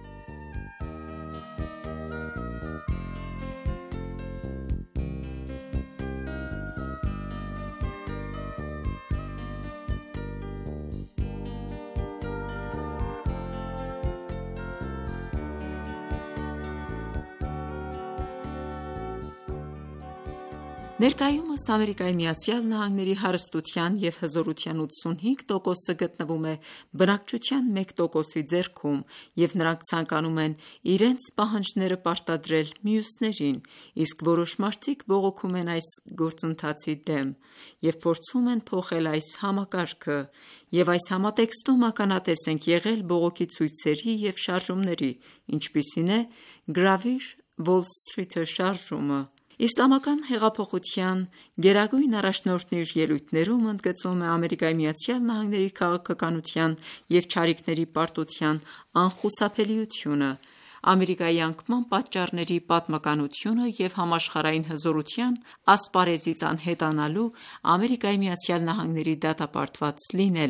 S2: Ներկայումս Ամերիկայի Միացյալ Նահանգների հարստության և հզորության ութսունհինգ տոկոսը գտնվում է բնակչության մեկ տոկոսի ձեռքում, և նրանք ցանկանում են իրենց պահանջները պարտադրել մյուսներին, իսկ որոշ մարդիկ բողոքում են այս գործընթացի դեմ և փորձում են փոխել այս համակարգը, և այս համատեքստում ականատես ենք եղել բողոքի ցույցերի և շարժումների, ինչպիսին է գրավիր Wall Street-ը շարժումը։ Իսլամական հեղափոխության գերագույն առաջնորդն իր ելույթներում ընդգծում է Ամերիկայի Միացյալ Նահանգների քաղաքականության և չարիքների պարտության անխուսափելիությունը, Ամերիկայի անկման պատճառների պատմականությունը և համաշխարհային հզորության ասպարեզից անհետանալու Ամերիկայի Միացյալ Նահանգների դատապարտված լինելը։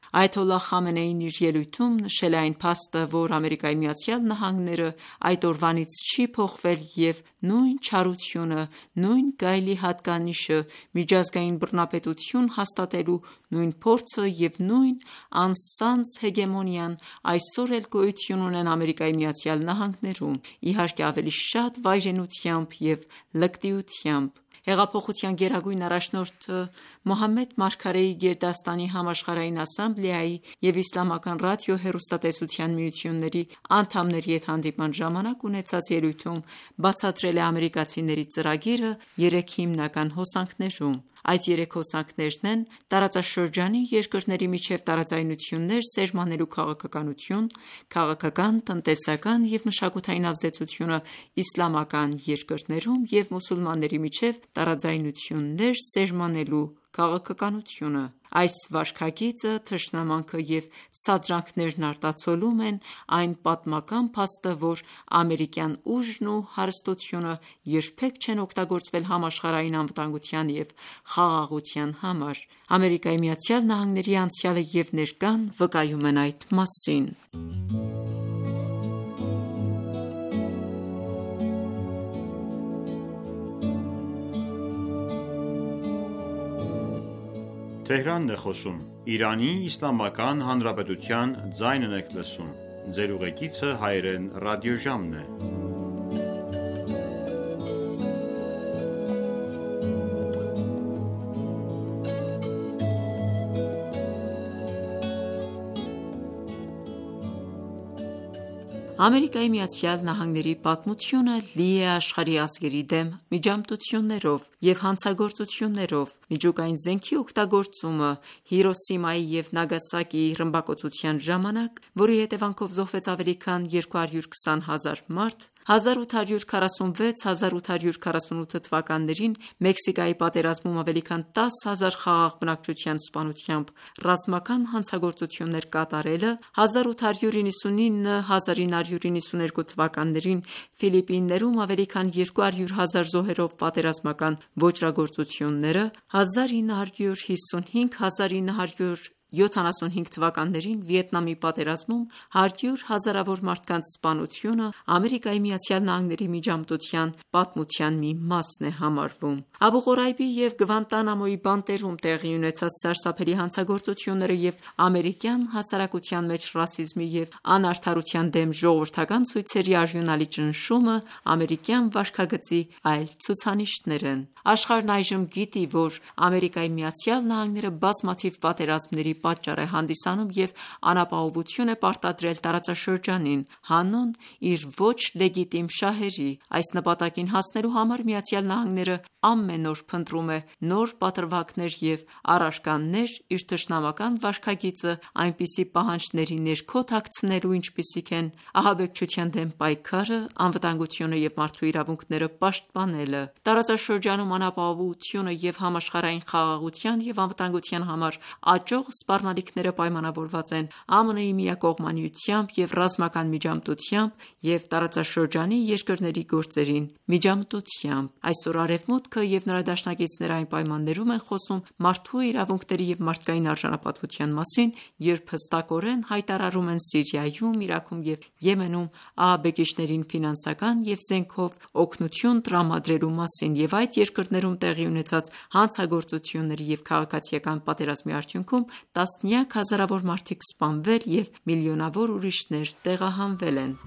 S2: Այաթոլլահ Խամենեին իր ելույթում նշել է այն փաստը, որ Ամերիկայի Միացյալ Նահանգները այդ օրվանից չի փոխվել և նույն չարությունը, նույն գայլի հատկանիշը, միջազգային բռնապետություն հաստատելու նույն փորձը և նույն անսանձ հեգեմոնիան այսօր էլ գոյություն ունեն Ամերիկայի Միացյալ Նահանգներում, իհարկե ավելի շատ վայրենությամբ և լկտիությամբ: Հեղափոխության գերագույն առաջնորդ Մոհամմեդ Մարգարեի գերդաստանի Համաշխարհային ասամբլեայի և Իսլամական ռադիո-հեռուստատեսության միությունների անդամների հետ հանդիպման ժամանակ ունեցած ելույթում բացատրել է ամերիկացիների ծրագիրը երեք հիմնական հոսանքներում: Այդ երեք հոսանքներն են՝ տարածաշրջանի երկրների միջև տարաձայնություններ սերմանելու քաղաքականություն, քաղաքական, տնտեսական և մշակութային ազդեցությունը իսլամական երկրներում և մուսուլմանների միջև տարաձայնություններ սերմանելու քաղաքականությունը: Այս վարքագիծը, թշնամանքը և սադրանքներն արտացոլում են այն պատմական փաստը, որ ամերիկյան ուժն ու հարստությունը երբեք չեն օգտագործվել համաշխարհային անվտանգության և խաղաղության համար: Ամերիկայի Միացյալ Նահանգների անցյալը և ներկան վկայում են այդ մասին: Ամերիկայի Միացյալ Նահանգների պատմությունը լի է աշխարհի ազգերի դեմ միջամտություններով և հանցագործություններով: Միջուկային զենքի օգտագործումը Հիրոսիմայի և Նագասակիի ռմբակոծության ժամանակ, որի հետևանքով զոհվեց ավելի քան երկու հարյուր քսան հազար մարդ, հազար ութ հարյուր քառասունվեց - հազար ութ հարյուր քառասունութ թվականներին Մեքսիկայի պատերազմում ավելի քան տասը հազար խաղաղ բնակչության սպանությամբ ռազմական հանցագործություններ կատարելը, հազար ութ հարյուր նվաթ - հազար ինը հարյուր նվաթ թվականներին Ֆիլիպիններում ավելի քան երկու հարյուր հազար զոհերով պատերազմական ոճրագործությունները, հազար ինը հարյուր հիսունհինգ - հազար ինը հարյուր յոթանասունհինգ թվականներին Վիետնամի պատերազմում հարյուր հազարավոր մարդկանց սպանությունը Ամերիկայի Միացյալ Նահանգների միջամտության պատմության մի մասն է համարվում: Աբու Ղորայբի և Գվանտանամոյի բանտերում տեղի ունեցած սարսափելի հանցագործությունները և ամերիկյան հասարակության մեջ ռասիզմի և անարդարության դեմ ժողովրդական ցույցերի արյունալի ճնշումը ամերիկյան վարքագծի այլ ցուցանիշներ են: Աշխարհն այժմ գիտի, որ Ամերիկայի Միացյալ Նահանգները բազմաթիվ պատերազմների պատճառ է հանդիսանում և անապահովություն է պարտադրել տարածաշրջանին, հանուն իր ոչ լեգիտիմ շահերի: Այս նպատակին հասնելու համար ԱՄՆ-ն ամեն օր փնտրում է նոր պատրվակներ և առարկաներ իր թշնամական վարքագիծը այնպիսի պահանջների ներքո թաքցնելու, ինչպիսիք են ահաբեկչության դեմ պայքարը, անվտանգությունը և մարդու իրավունքները պաշտպանելը: Տարածաշրջանում անապահովությունը և համաշխարհային խաղաղության և անվտանգության համար աճող սպառնալիքները պայմանավորված են ԱՄՆ-ի միակողմանիությամբ և ռազմական միջամտությամբ և տարածաշրջանի երկրների գործերին միջամտությամբ: Այսօր Արևմուտքը և նրա դաշնակիցները այն պայմաններում են խոսում մարդու իրավունքների և մարդկային արժանապատվության մասին, երբ հստակորեն հայտարարում են Սիրիայում, Իրաքում և Եմենում ահաբեկիչներին ֆինանսական և զենքով օգնություն տրամադրելու մասին և այդ երկրներում տեղի ունեցած հանցագործությունների և քաղաքացիական պատերազմի արդյունքում տասնյակ հազարավոր մարդիկ սպանվել և միլիոնավոր ուրիշներ տեղահանվել են: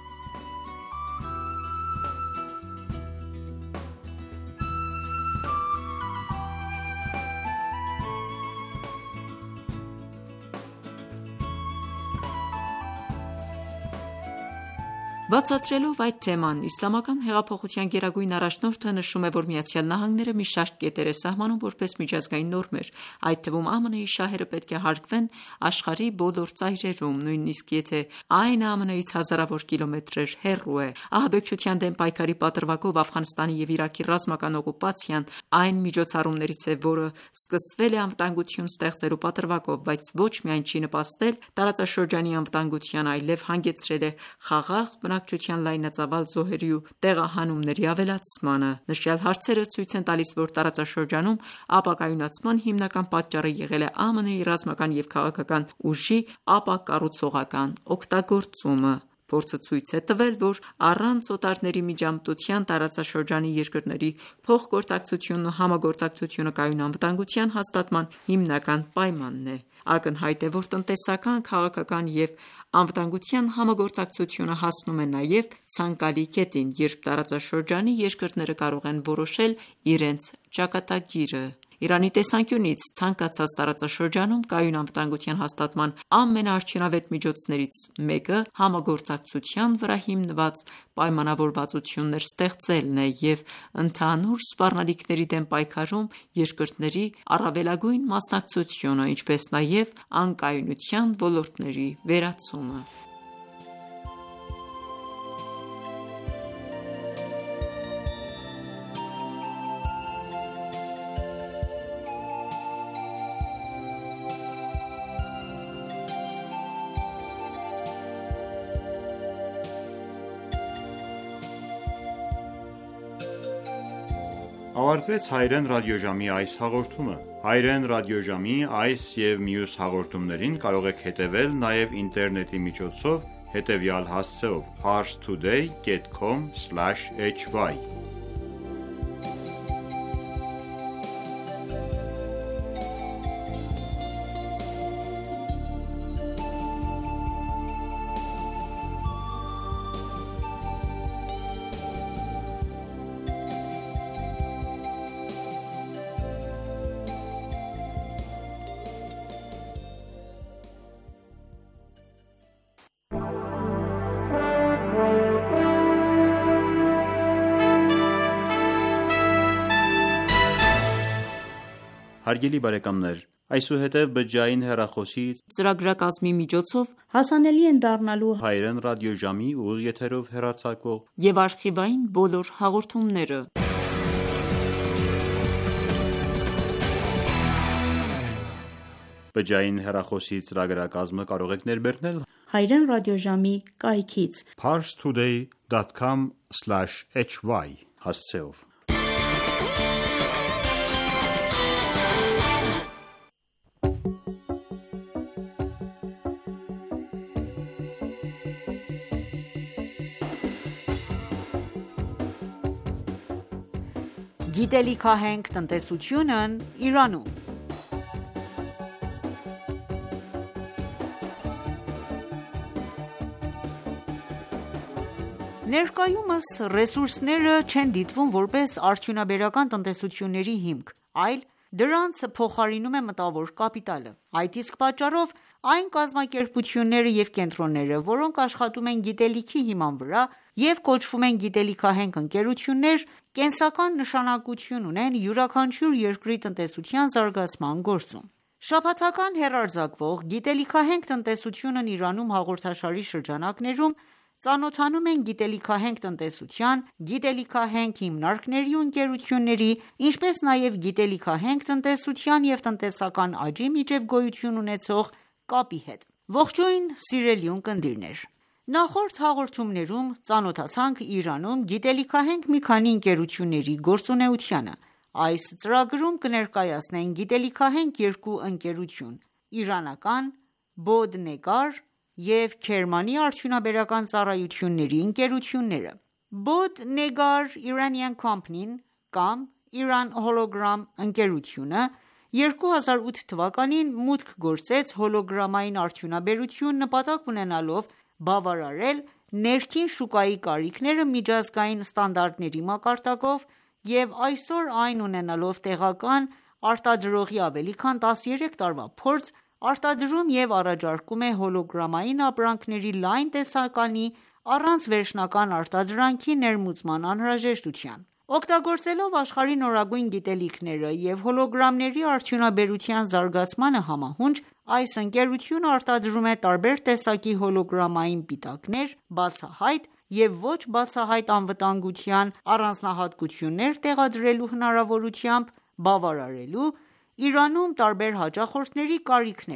S2: Բացատրելով այդ թեման, Իսլամական հեղափոխության գերագույն առաջնորդը նշում է, որ ԱՄՆ-ն մի շարք կետեր է սահմանում որպես միջազգային նորմեր, այդ թվում ԱՄՆ-ի շահերը պետք է հարգվեն աշխարհի բոլոր ծայրերում, նույնիսկ եթե այն ԱՄՆ-ից հազարավոր կիլոմետրեր հեռու է: Ահաբեկչության դեմ պայքարի պատրվակով Աֆղանստանի և Իրաքի ռազմական օկուպացիան այն միջոցառումներից է, որը սկսվել է անվտանգություն ստեղծելու պատրվակով, բայց ոչ միայն չի նպաստել տարածաշրջանի անվտանգությանը, այլև հանգեցրել է խաղաղ բնակչության լայնածավալ զոհերի ու տեղահանումների ավելացմանը։ Նշյալ հարցերը ցույց են տալիս, որ տարածաշրջանում ապակայունացման հիմնական պատճառը եղել է ԱՄՆ-ի ռազմական և քաղաքական ուժի ապակառուցողական օգտագործումը։ Փորձը ցույց է տվել, որ առանց օտարների միջամտության տարածաշրջանի երկրների փոխգործակցությունն ու համագործակցությունը կայուն անվտանգության հաստատման հիմնական պայմանն է։ Ակնհայտ է, որ տնտեսական, քաղաքական և անվտանգության համագործակցությունը հասնում է նաև ցանկալի կետին, երբ տարածաշրջանի երկրները կարող են որոշել իրենց ճակատագիրը։ Իրանի տեսանկյունից ցանկացած տարածաշրջանում կայուն անվտանգության հաստատման ամենաարդյունավետ միջոցներից մեկը համագործակցության վրա հիմնված պայմանավորվածություններ ստեղծելն է և ընդհանուր սպառնալիքների դեմ պայքարում երկրների առավելագույն մասնակցությունը, ինչպես նաև անկայունության ոլորտների վերացումը։
S8: Ավարտվեց հայերեն ռադիոժամի այս հաղորդումը։ Հայերեն ռադիոժամի այս և մյուս հաղորդումներին կարող եք հետևել նաև ինտերնետի միջոցով հետևյալ հասցեով՝ parstoday dot com slash h y Հարգելի բարեկամներ, այսուհետև բջջային հեռախոսի
S2: ծրագրակազմի միջոցով
S9: հասանելի են դառնալու
S8: հայերեն ռադիոժամի ուղիղ եթերով հեռարձակվող
S2: և արխիվային բոլոր հաղորդումները։
S8: Բջջային հեռախոսի ծրագրակազմը կարող եք ներբեռնել
S9: հայերեն ռադիոժամի կայքից
S8: parstoday dot com slash h y հասցեով։
S2: Գիտելիքահենք տնտեսությունն Իրանում։ Ներկայումս ռեսուրսները չեն դիտվում որպես արդյունաբերական տնտեսությունների հիմք, այլ դրանց փոխարինում է մտավոր կապիտալը։ Այդ իսկ պատճառով այն կազմակերպությունները և կենտրոնները, որոնք աշխատում են գիտելիքի հիման վրա և կոչվում են գիտելիքահենք ընկերություններ, կենսական նշանակություն ունեն յուրաքանչյուր երկրի տնտեսության զարգացման գործում։ Շաբաթական հեռարձակվող «Գիտելիքահենք տնտեսությունն Իրանում» հաղորդաշարի շրջանակներում ծանոթանում ենք գիտելիքահենք տնտեսության, գիտելիքահենք հիմնարկների ու ընկերությունների, ինչպես նաև գիտելիքահենք տնտեսության և տնտեսական աճի միջև գոյություն ունեցող կապի հետ։ Ողջույն սիրելի ունկնդիրներ: Նախորդ հաղորդումներում ծանոթացանք Իրանում գիտելիքահենք մի քանի ընկերությունների գործունեությանը։ Այս ծրագրում կներկայացնենք գիտելիքահենք երկու ընկերություն՝ իրանական «Բոդնեգար» և Քերմանի արդյունաբերական ծառայությունների ընկերությունները։ «Բոդնեգար Iranian Company»-ն կամ Iran Hologram ընկերությունը երկու հազար ութ թվականին մուտք գործեց հոլոգրամային արդյունաբերություն՝ նպատակ ունենալով բավարարել ներքին շուկայի կարիքները միջազգային ստանդարտների մակարդակով և այսօր այն ունենալով տեղական արտադրողի ավելի քան տասներեք տարվա փորձ, արտադրում և առաջարկում է հոլոգրամային ապրանքների լայն տեսականի առանց վերջնական արտադրանքի ներմուծման անհրաժեշտության։ Օգտագործելով աշխարհի նորագույն գիտելիքները և հոլոգրամների արդյունաբերության զարգացմանը համահունչ, այս ընկերությունը արտադրում է տարբեր տեսակի հոլոգրամային պիտակներ, բացահայտ և ոչ բացահայտ անվտանգության առանձնահատկություններ տեղադրելու հնարավորությամբ՝ բավարարելու Իրանում տարբեր հաճախորդների կարիքները։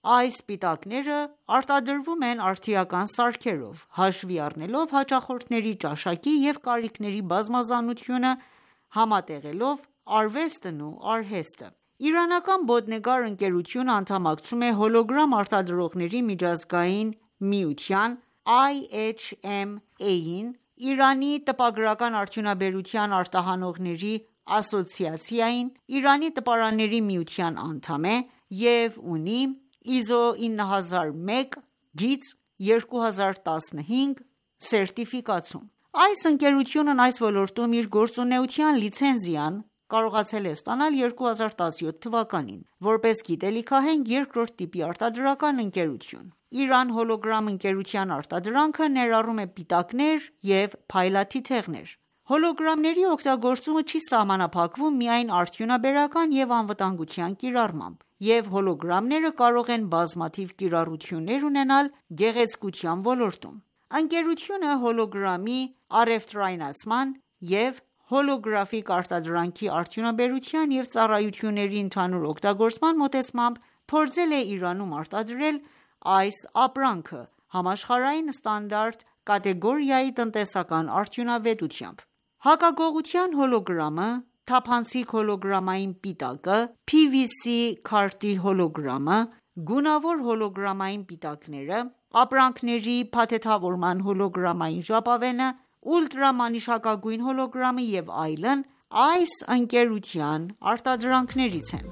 S2: Այս սպիտակները արտադրվում են արդիական սարքերով, հաշվի առնելով հաճախորդների ճաշակի և կարիքների բազմազանությունը, համատեղելով արվեստն ու արհեստը: Իրանական բոտնեկար ընկերությունը անդամակցում է հոլոգրամ արտադրողների միջազգային միության I H M A-ին, Իրանի տպագրական արդյունաբերության արտահանողների ասոցիացիային, Իրանի տպարանների միության անդամ է և ունի ISO նոյն հազար մեկ գիծ երկու հազար տասնհինգ սերտիֆիկացում: Այս ընկերությունն այս ոլորտում իր գործունեության լիցենզիան կարողացել է ստանալ երկու հազար տասնյոթ թվականին, որպես գիտելիքահենք երկրորդ տիպի արտադրական ընկերություն: Iran Hologram ընկերության արտադրանքը ներառում է պիտակներ և փայլաթիթեղներ: Հոլոգրամների օգտագործումը չի սահմանափակվում միայն արդյունաբերական և անվտանգության կիրառմամբ, և հոլոգրամները կարող են բազմաթիվ կիրառություններ ունենալ գեղեցկության ոլորտում: Ընկերությունը հոլոգրամի առևտրայնացման և հոլոգրաֆիկ արտադրանքի արդյունաբերության և ծառայությունների ընդհանուր օգտագործման մոտեցմամբ փորձել է Իրանում արտադրել այս ապրանքը համաշխարհային ստանդարտ կատեգորիայի տնտեսական արդյունավետությամբ: Հակագողության հոլոգրամը, թափանցիկ հոլոգրամային պիտակը, P V C քարտի հոլոգրամը, գունավոր հոլոգրամային պիտակները, ապրանքների փաթեթավորման հոլոգրամային ժապավենը, ուլտրամանիշակագույն հոլոգրամը և այլն այս ընկերության արտադրանքներից են: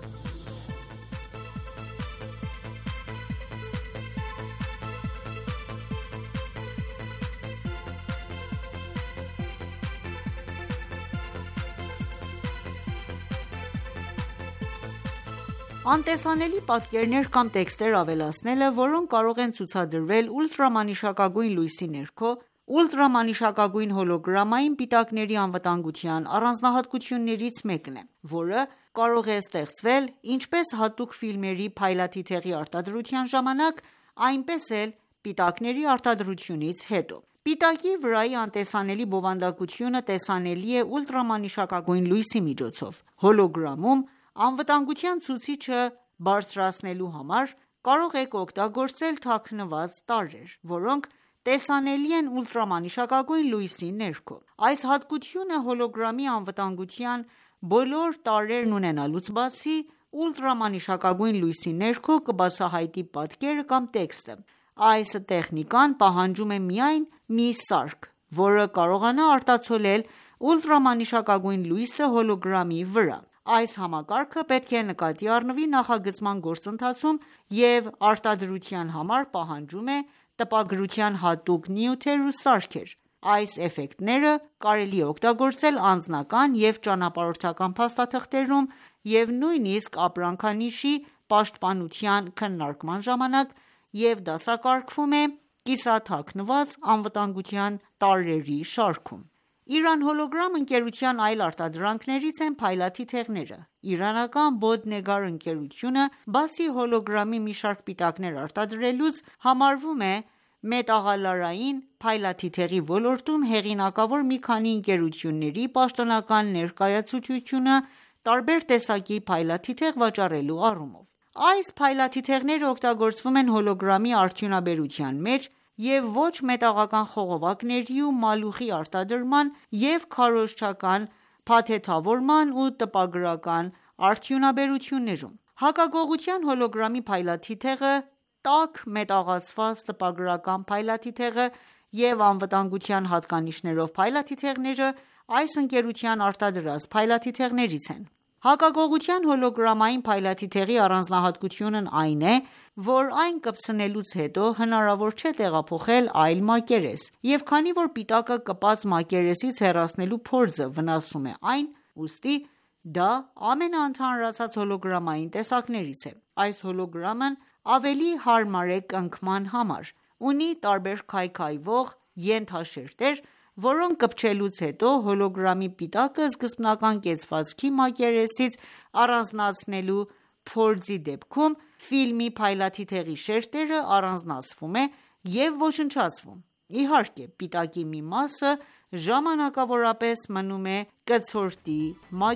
S2: Անտեսանելի պատկերներ կամ տեքստեր ավելացնելը, որոնք կարող են ցուցադրվել ուլտրամանիշակագույն լույսի ներքո, ուլտրամանիշակագույն հոլոգրամային պիտակների անվտանգության առանձնահատկություններից մեկն է, որը կարող է ստեղծվել ինչպես հատուկ ֆիլմերի փայլաթիթեղի արտադրության ժամանակ, այնպես էլ պիտակների արտադրությունից հետո: Պիտակի վրայի անտեսանելի բովանդակությունը տեսանելի է ուլտրամանիշակագույն լույսի միջոցով: Հոլոգրամում անվտանգության ցուցիչը բարձրացնելու համար կարող եք օգտագործել թաքնված տարրեր, որոնք տեսանելի են ուլտրամանիշակագույն լույսի ներքո: Այս հատկությունը հոլոգրամի անվտանգության բոլոր տարրերն ունենալուց բացի, ուլտրամանիշակագույն լույսի ներքո կբացահայտի պատկերը կամ տեքստը: Այս տեխնիկան պահանջում է միայն մի սարք, որը կարողանա արտացոլել ուլտրամանիշակագույն լույսը հոլոգրամի վրա: Այս համակարգը պետք է նկատի առնվի նախագծման գործընթացում և արտադրության համար պահանջում է տպագրության հատուկ նյութեր ու սարքեր: Այս էֆեկտները կարելի է օգտագործել անձնական և ճանապարհորդական փաստաթղթերում և նույնիսկ ապրանքանիշի պաշտպանության քննարկման ժամանակ և դասակարգվում է կիսաթաքնված անվտանգության տարրերի շարքում: Iran Hologram ընկերության այլ արտադրանքներից են փայլաթիթեղները: Իրանական Bodnegar ընկերությունը բացի հոլոգրամի մի շարք պիտակներ արտադրելուց, համարվում է մետաղալարային փայլաթիթեղի ոլորտում հեղինակավոր մի քանի ընկերությունների պաշտոնական ներկայացուցչությունը տարբեր տեսակի փայլաթիթեղ վաճառելու առումով: Այս փայլաթիթեղները օգտագործվում են հոլոգրամի արդյունաբերության մեջ և ոչ մետաղական խողովակների ու մալուխի արտադրման և քարոզչական փաթեթավորման ու տպագրական արդյունաբերություններում: Հակագողության հոլոգրամի փայլաթիթեղը, տաք մետաղացված տպագրական փայլաթիթեղը և անվտանգության հատկանիշներով փայլաթիթեղները այս ընկերության արտադրած փայլաթիթեղներից են: Հակագողության հոլոգրամային փայլաթիթեղի առանձնահատկությունն այն է, որ այն կպցնելուց հետո հնարավոր չէ տեղափոխել այլ մակերես, և քանի որ պիտակը կպած մակերեսից հեռացնելու փորձը վնասում է այն, ուստի դա ամենաընդհանրացած հոլոգրամային տեսակներից է: Այս հոլոգրամն ավելի հարմար է կնքման համար, ունի տարբեր քայքայվող ենթաշերտեր, որոնք կպչելուց հետո հոլոգրամի պիտակը սկզբնական կեցվածքի մակերեսից առանձնացնելու փորձի դեպքում ֆիլմի փայլաթիթեղի շերտերը առանձնացվում է և ոչնչացվում: Իհարկե պիտակի մի մասը ժամանակավորապես մնում է կցորդի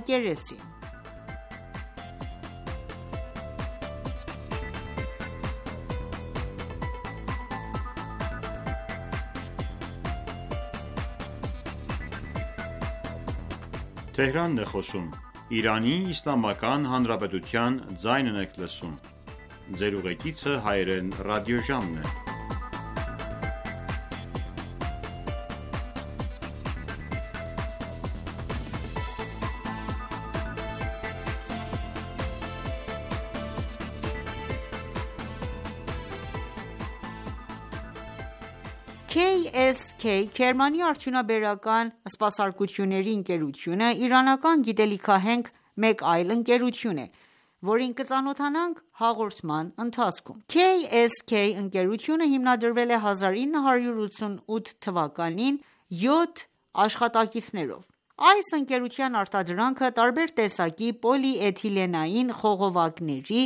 S2: մակերեսին:
S8: Թեհրանն է խոսում։ Իրանի Իսլամական Հանրապետության ձայնն եք լսում։ Ձեր ուղեկիցը հայերեն ռադիոժամն է։
S10: K S K Քերմանի արդյունաբերական սպասարկությունների ընկերությունը իրանական գիտելիքահենք մեկ այլ ընկերություն է, որին կծանոթանանք հաղորդման ընթացքում։ K S K ընկերությունը հիմնադրվել է հազար ինը հարյուր ութսունութ թվականին յոթ աշխատակիցներով։ Այս ընկերության արտադրանքը տարբեր տեսակի պոլիէթիլենային խողովակների,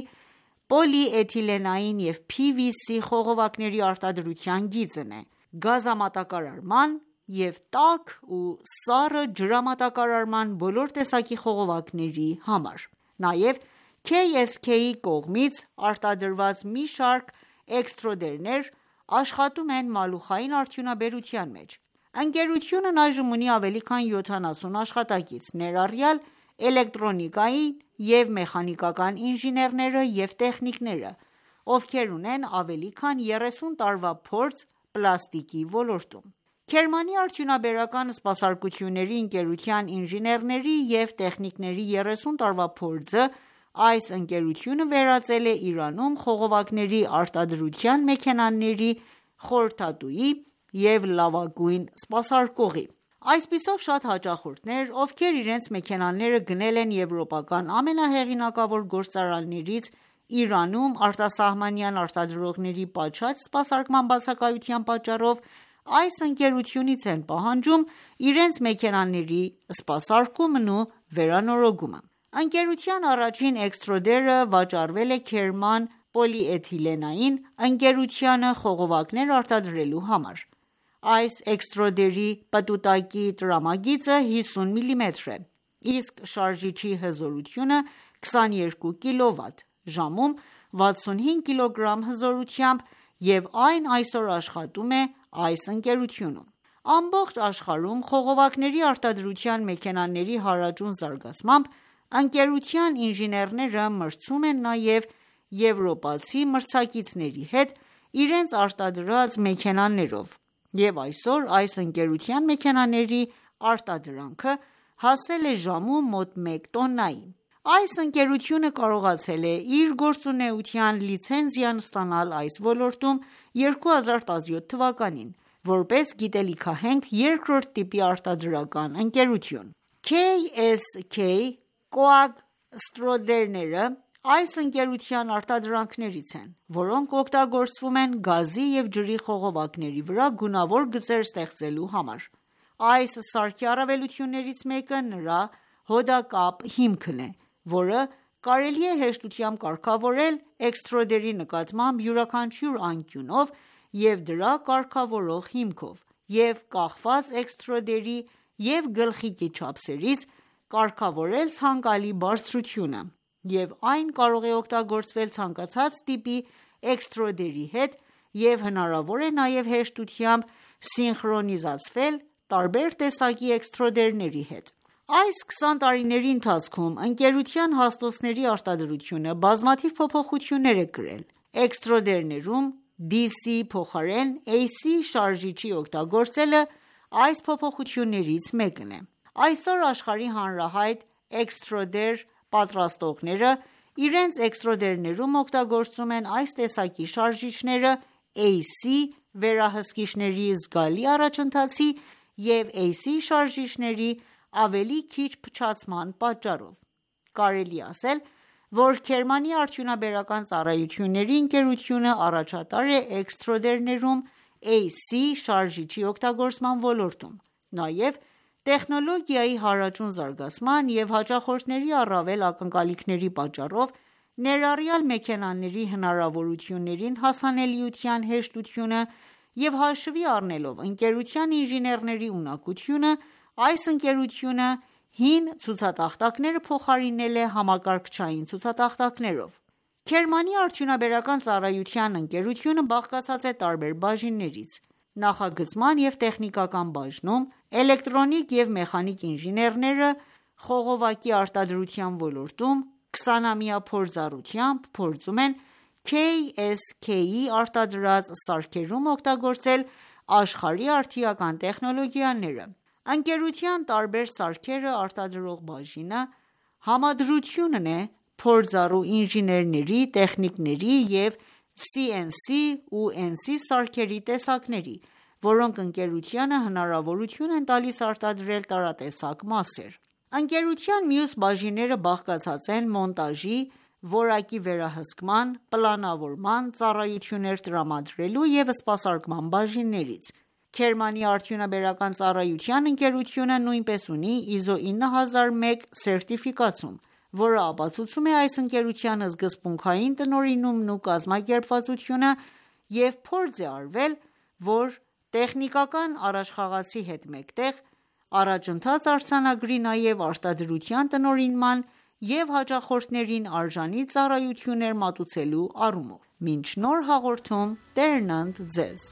S10: պոլիէթիլենային և P V C խողովակների արտադրության գիծն է, գազամատակարարման և տաք ու սառը ջրամատակարարման բոլոր տեսակի խողովակների համար։ Նաև K S K-ի կողմից արտադրված մի շարք էքստրուդերներ աշխատում են մալուխային արդյունաբերության մեջ։ Ընկերությունն այժմ ունի ավելի քան յոթանասուն աշխատակից, ներառյալ էլեկտրոնիկայի և մեխանիկական ինժեներները և տեխնիկները, ովքեր ունեն ավելի քան երեսուն տարվա փորձ պլաստիկի ոլորտում։ Քերմանի արդյունաբերական սպասարկությունների ընկերության ինժեներների և տեխնիկների երեսուն տարվա փորձը այս ընկերությունը վերածել է Իրանում խողովակների արտադրության մեքենաների խորհրդատուի և լավագույն սպասարկողի։ Այսպիսով, շատ հաճախորդներ, ովքեր իրենց մեքենաները գնել են եվրոպական ամենահեղինակավոր գործարաններից Իրանում արտասահմանյան արտադրողների պատշաճ սպասարկման բացակայության պատճառով, այս ընկերությունից են պահանջում իրենց մեքենաների սպասարկումն ու վերանորոգումը։ Ընկերության առաջին էքստրուդերը վաճառվել է Քերման պոլիէթիլենային ընկերությանը խողովակներ արտադրելու համար։ Այս էքստրուդերի պտուտակի տրամագիծը հիսուն միլիմետր է, իսկ շարժիչի հզորությունը քսաներկու կիլովատ, ժամում վաթսունհինգ կիլոգրամ հզորությամբ և այն այսօր աշխատում է այս ընկերությունում։ Ամբողջ աշխարհում խողովակների արտադրության մեքենաների հարաճուն զարգացմամբ, ընկերության ինժեներները մրցում են նաև եվրոպացի մրցակիցների հետ իրենց արտադրած մեքենաներով, և այսօր այս ընկերության մեքենաների արտադրանքը հասել է ժամում մոտ մեկ տոննայի։ Այս ընկերությունը կարողացել է իր գործունեության լիցենզիան ստանալ այս ոլորտում երկու հազար տասնյոթ թվականին, որպես գիտելիքահենք երկրորդ տիպի արտադրական ընկերություն։ K S K կոակստրուդերները այս ընկերության արտադրանքներից են, որոնք օգտագործվում են գազի և ջրի խողովակների վրա գունավոր գծեր ստեղծելու համար։ Այս սարքի առավելություններից մեկը նրա հոդակապ հիմքն է, որը կարելի է հեշտությամբ կարգավորել էքստրուդերի նկատմամբ յուրաքանչյուր անկյունով և դրա կարգավորող հիմքով, և կախված էքստրուդերի և գլխիկի չափսերից, կարգավորել ցանկալի բարձրությունը, և այն կարող է օգտագործվել ցանկացած տիպի էքստրուդերի հետ և հնարավոր է նաև հեշտությամբ սինխրոնիզացվել տարբեր տեսակի էքստրուդերների հետ։ Այս քսան տարիների ընթացքում ընկերության հաստոցների արտադրությունը բազմաթիվ փոփոխություններ է կրել։ Էքստրուդերներում D C փոխարեն A C շարժիչի օգտագործելը այս փոփոխություններից մեկն է։ Այսօր աշխարհի հանրահայտ էքստրուդեր պատրաստողները իրենց էքստրուդերներում օգտագործում են այս տեսակի շարժիչները A C վերահսկիչների զգալի առաջընթացի և A C շարժիչների ավելի քիչ փչացման պատճառով։ Կարելի է ասել, որ Քերմանի արդյունաբերական ծառայությունների ընկերությունը առաջատար է էքստրուդերներում A C շարժիչի օգտագործման ոլորտում։ Նաև տեխնոլոգիայի հարաճուն զարգացման և հաճախորդների առավել ակնկալիքների պատճառով, ներառյալ մեքենաների հնարավորություններին հասանելիության հեշտությունը և հաշվի առնելով ընկերության ինժեներների ունակությունը, այս ընկերությունը հին ցուցատախտակները փոխարինել է համակարգչային ցուցատախտակներով։ Քերմանի արդյունաբերական ծառայության ընկերությունը բաղկացած է տարբեր բաժիններից՝ նախագծման և տեխնիկական բաժնում էլեկտրոնիկ և մեխանիկ ինժեներները խողովակի արտադրության ոլորտում քսանամյա փորձառությամբ փորձում են K S K-ի արտադրած սարքերում օգտագործել աշխարհի արդիական տեխնոլոգիաները։ Ընկերության տարբեր սարքերը արտադրող բաժինը համադրությունն է փորձառու ինժեներների, տեխնիկների և C N C ու N C սարքերի տեսակների, որոնք ընկերությանը հնարավորություն են տալիս արտադրել տարատեսակ մասեր։ Ընկերության մյուս բաժինները բաղկացած են մոնտաժի, որակի վերահսկման, պլանավորման, ծառայություններ տրամադրելու և սպասարկման բաժիններից։ Քերմանի արդյունաբերական ծառայության ընկերությունը նույնպես ունի ISO նինը հազար մեկ սերտիֆիկացում, որը ապացուցում է այս ընկերության սկզբունքային տնօրինումն ու կազմակերպվածությունը և փորձ է արվել, որ տեխնիկական առաջխաղացի հետ մեկտեղ առաջընթաց արձանագրի նաև արտադրության տնօրինման և հաճախորդներին արժանի ծառայություններ մատուցելու առումով։ Մինչ նոր հաղորդում Տերն ընդ ձեզ։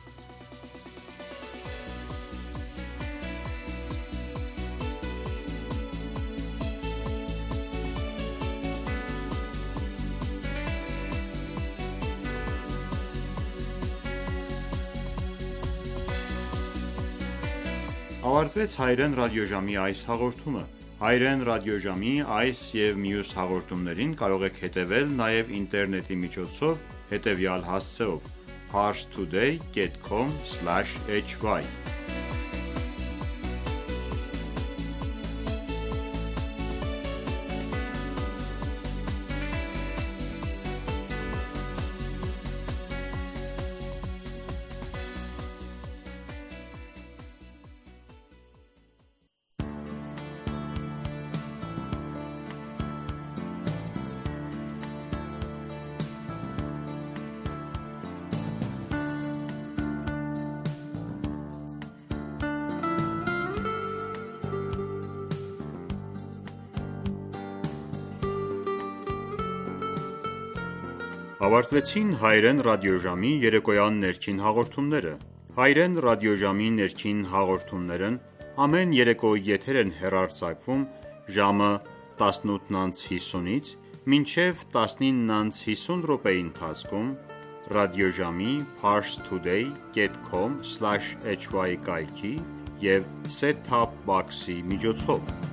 S8: Ավարտվեց հայրեն ռադիոժամի այս հաղորդումը։ Հայրեն ռադիոժամի այս և մյուս հաղորդումներին կարող եք հետևել նաև ինտերնետի միջոցով հետևյալ հասցեով՝ parstoday dot com slash h y Ավարտվեցին հայրեն ռադիոժամի երեկոյան ներքին հաղորդումները։ Հայրեն ռադիոժամի ներքին հաղորդումներն ամեն երեկո եթեր են հեռարձակվում ժամը տասնութ հիսունից մինչև տասնինը հիսուն րոպեի ընթացքում ռադիոժամի parstoday dot com slash h y կայքի և set top box-ի միջոցով։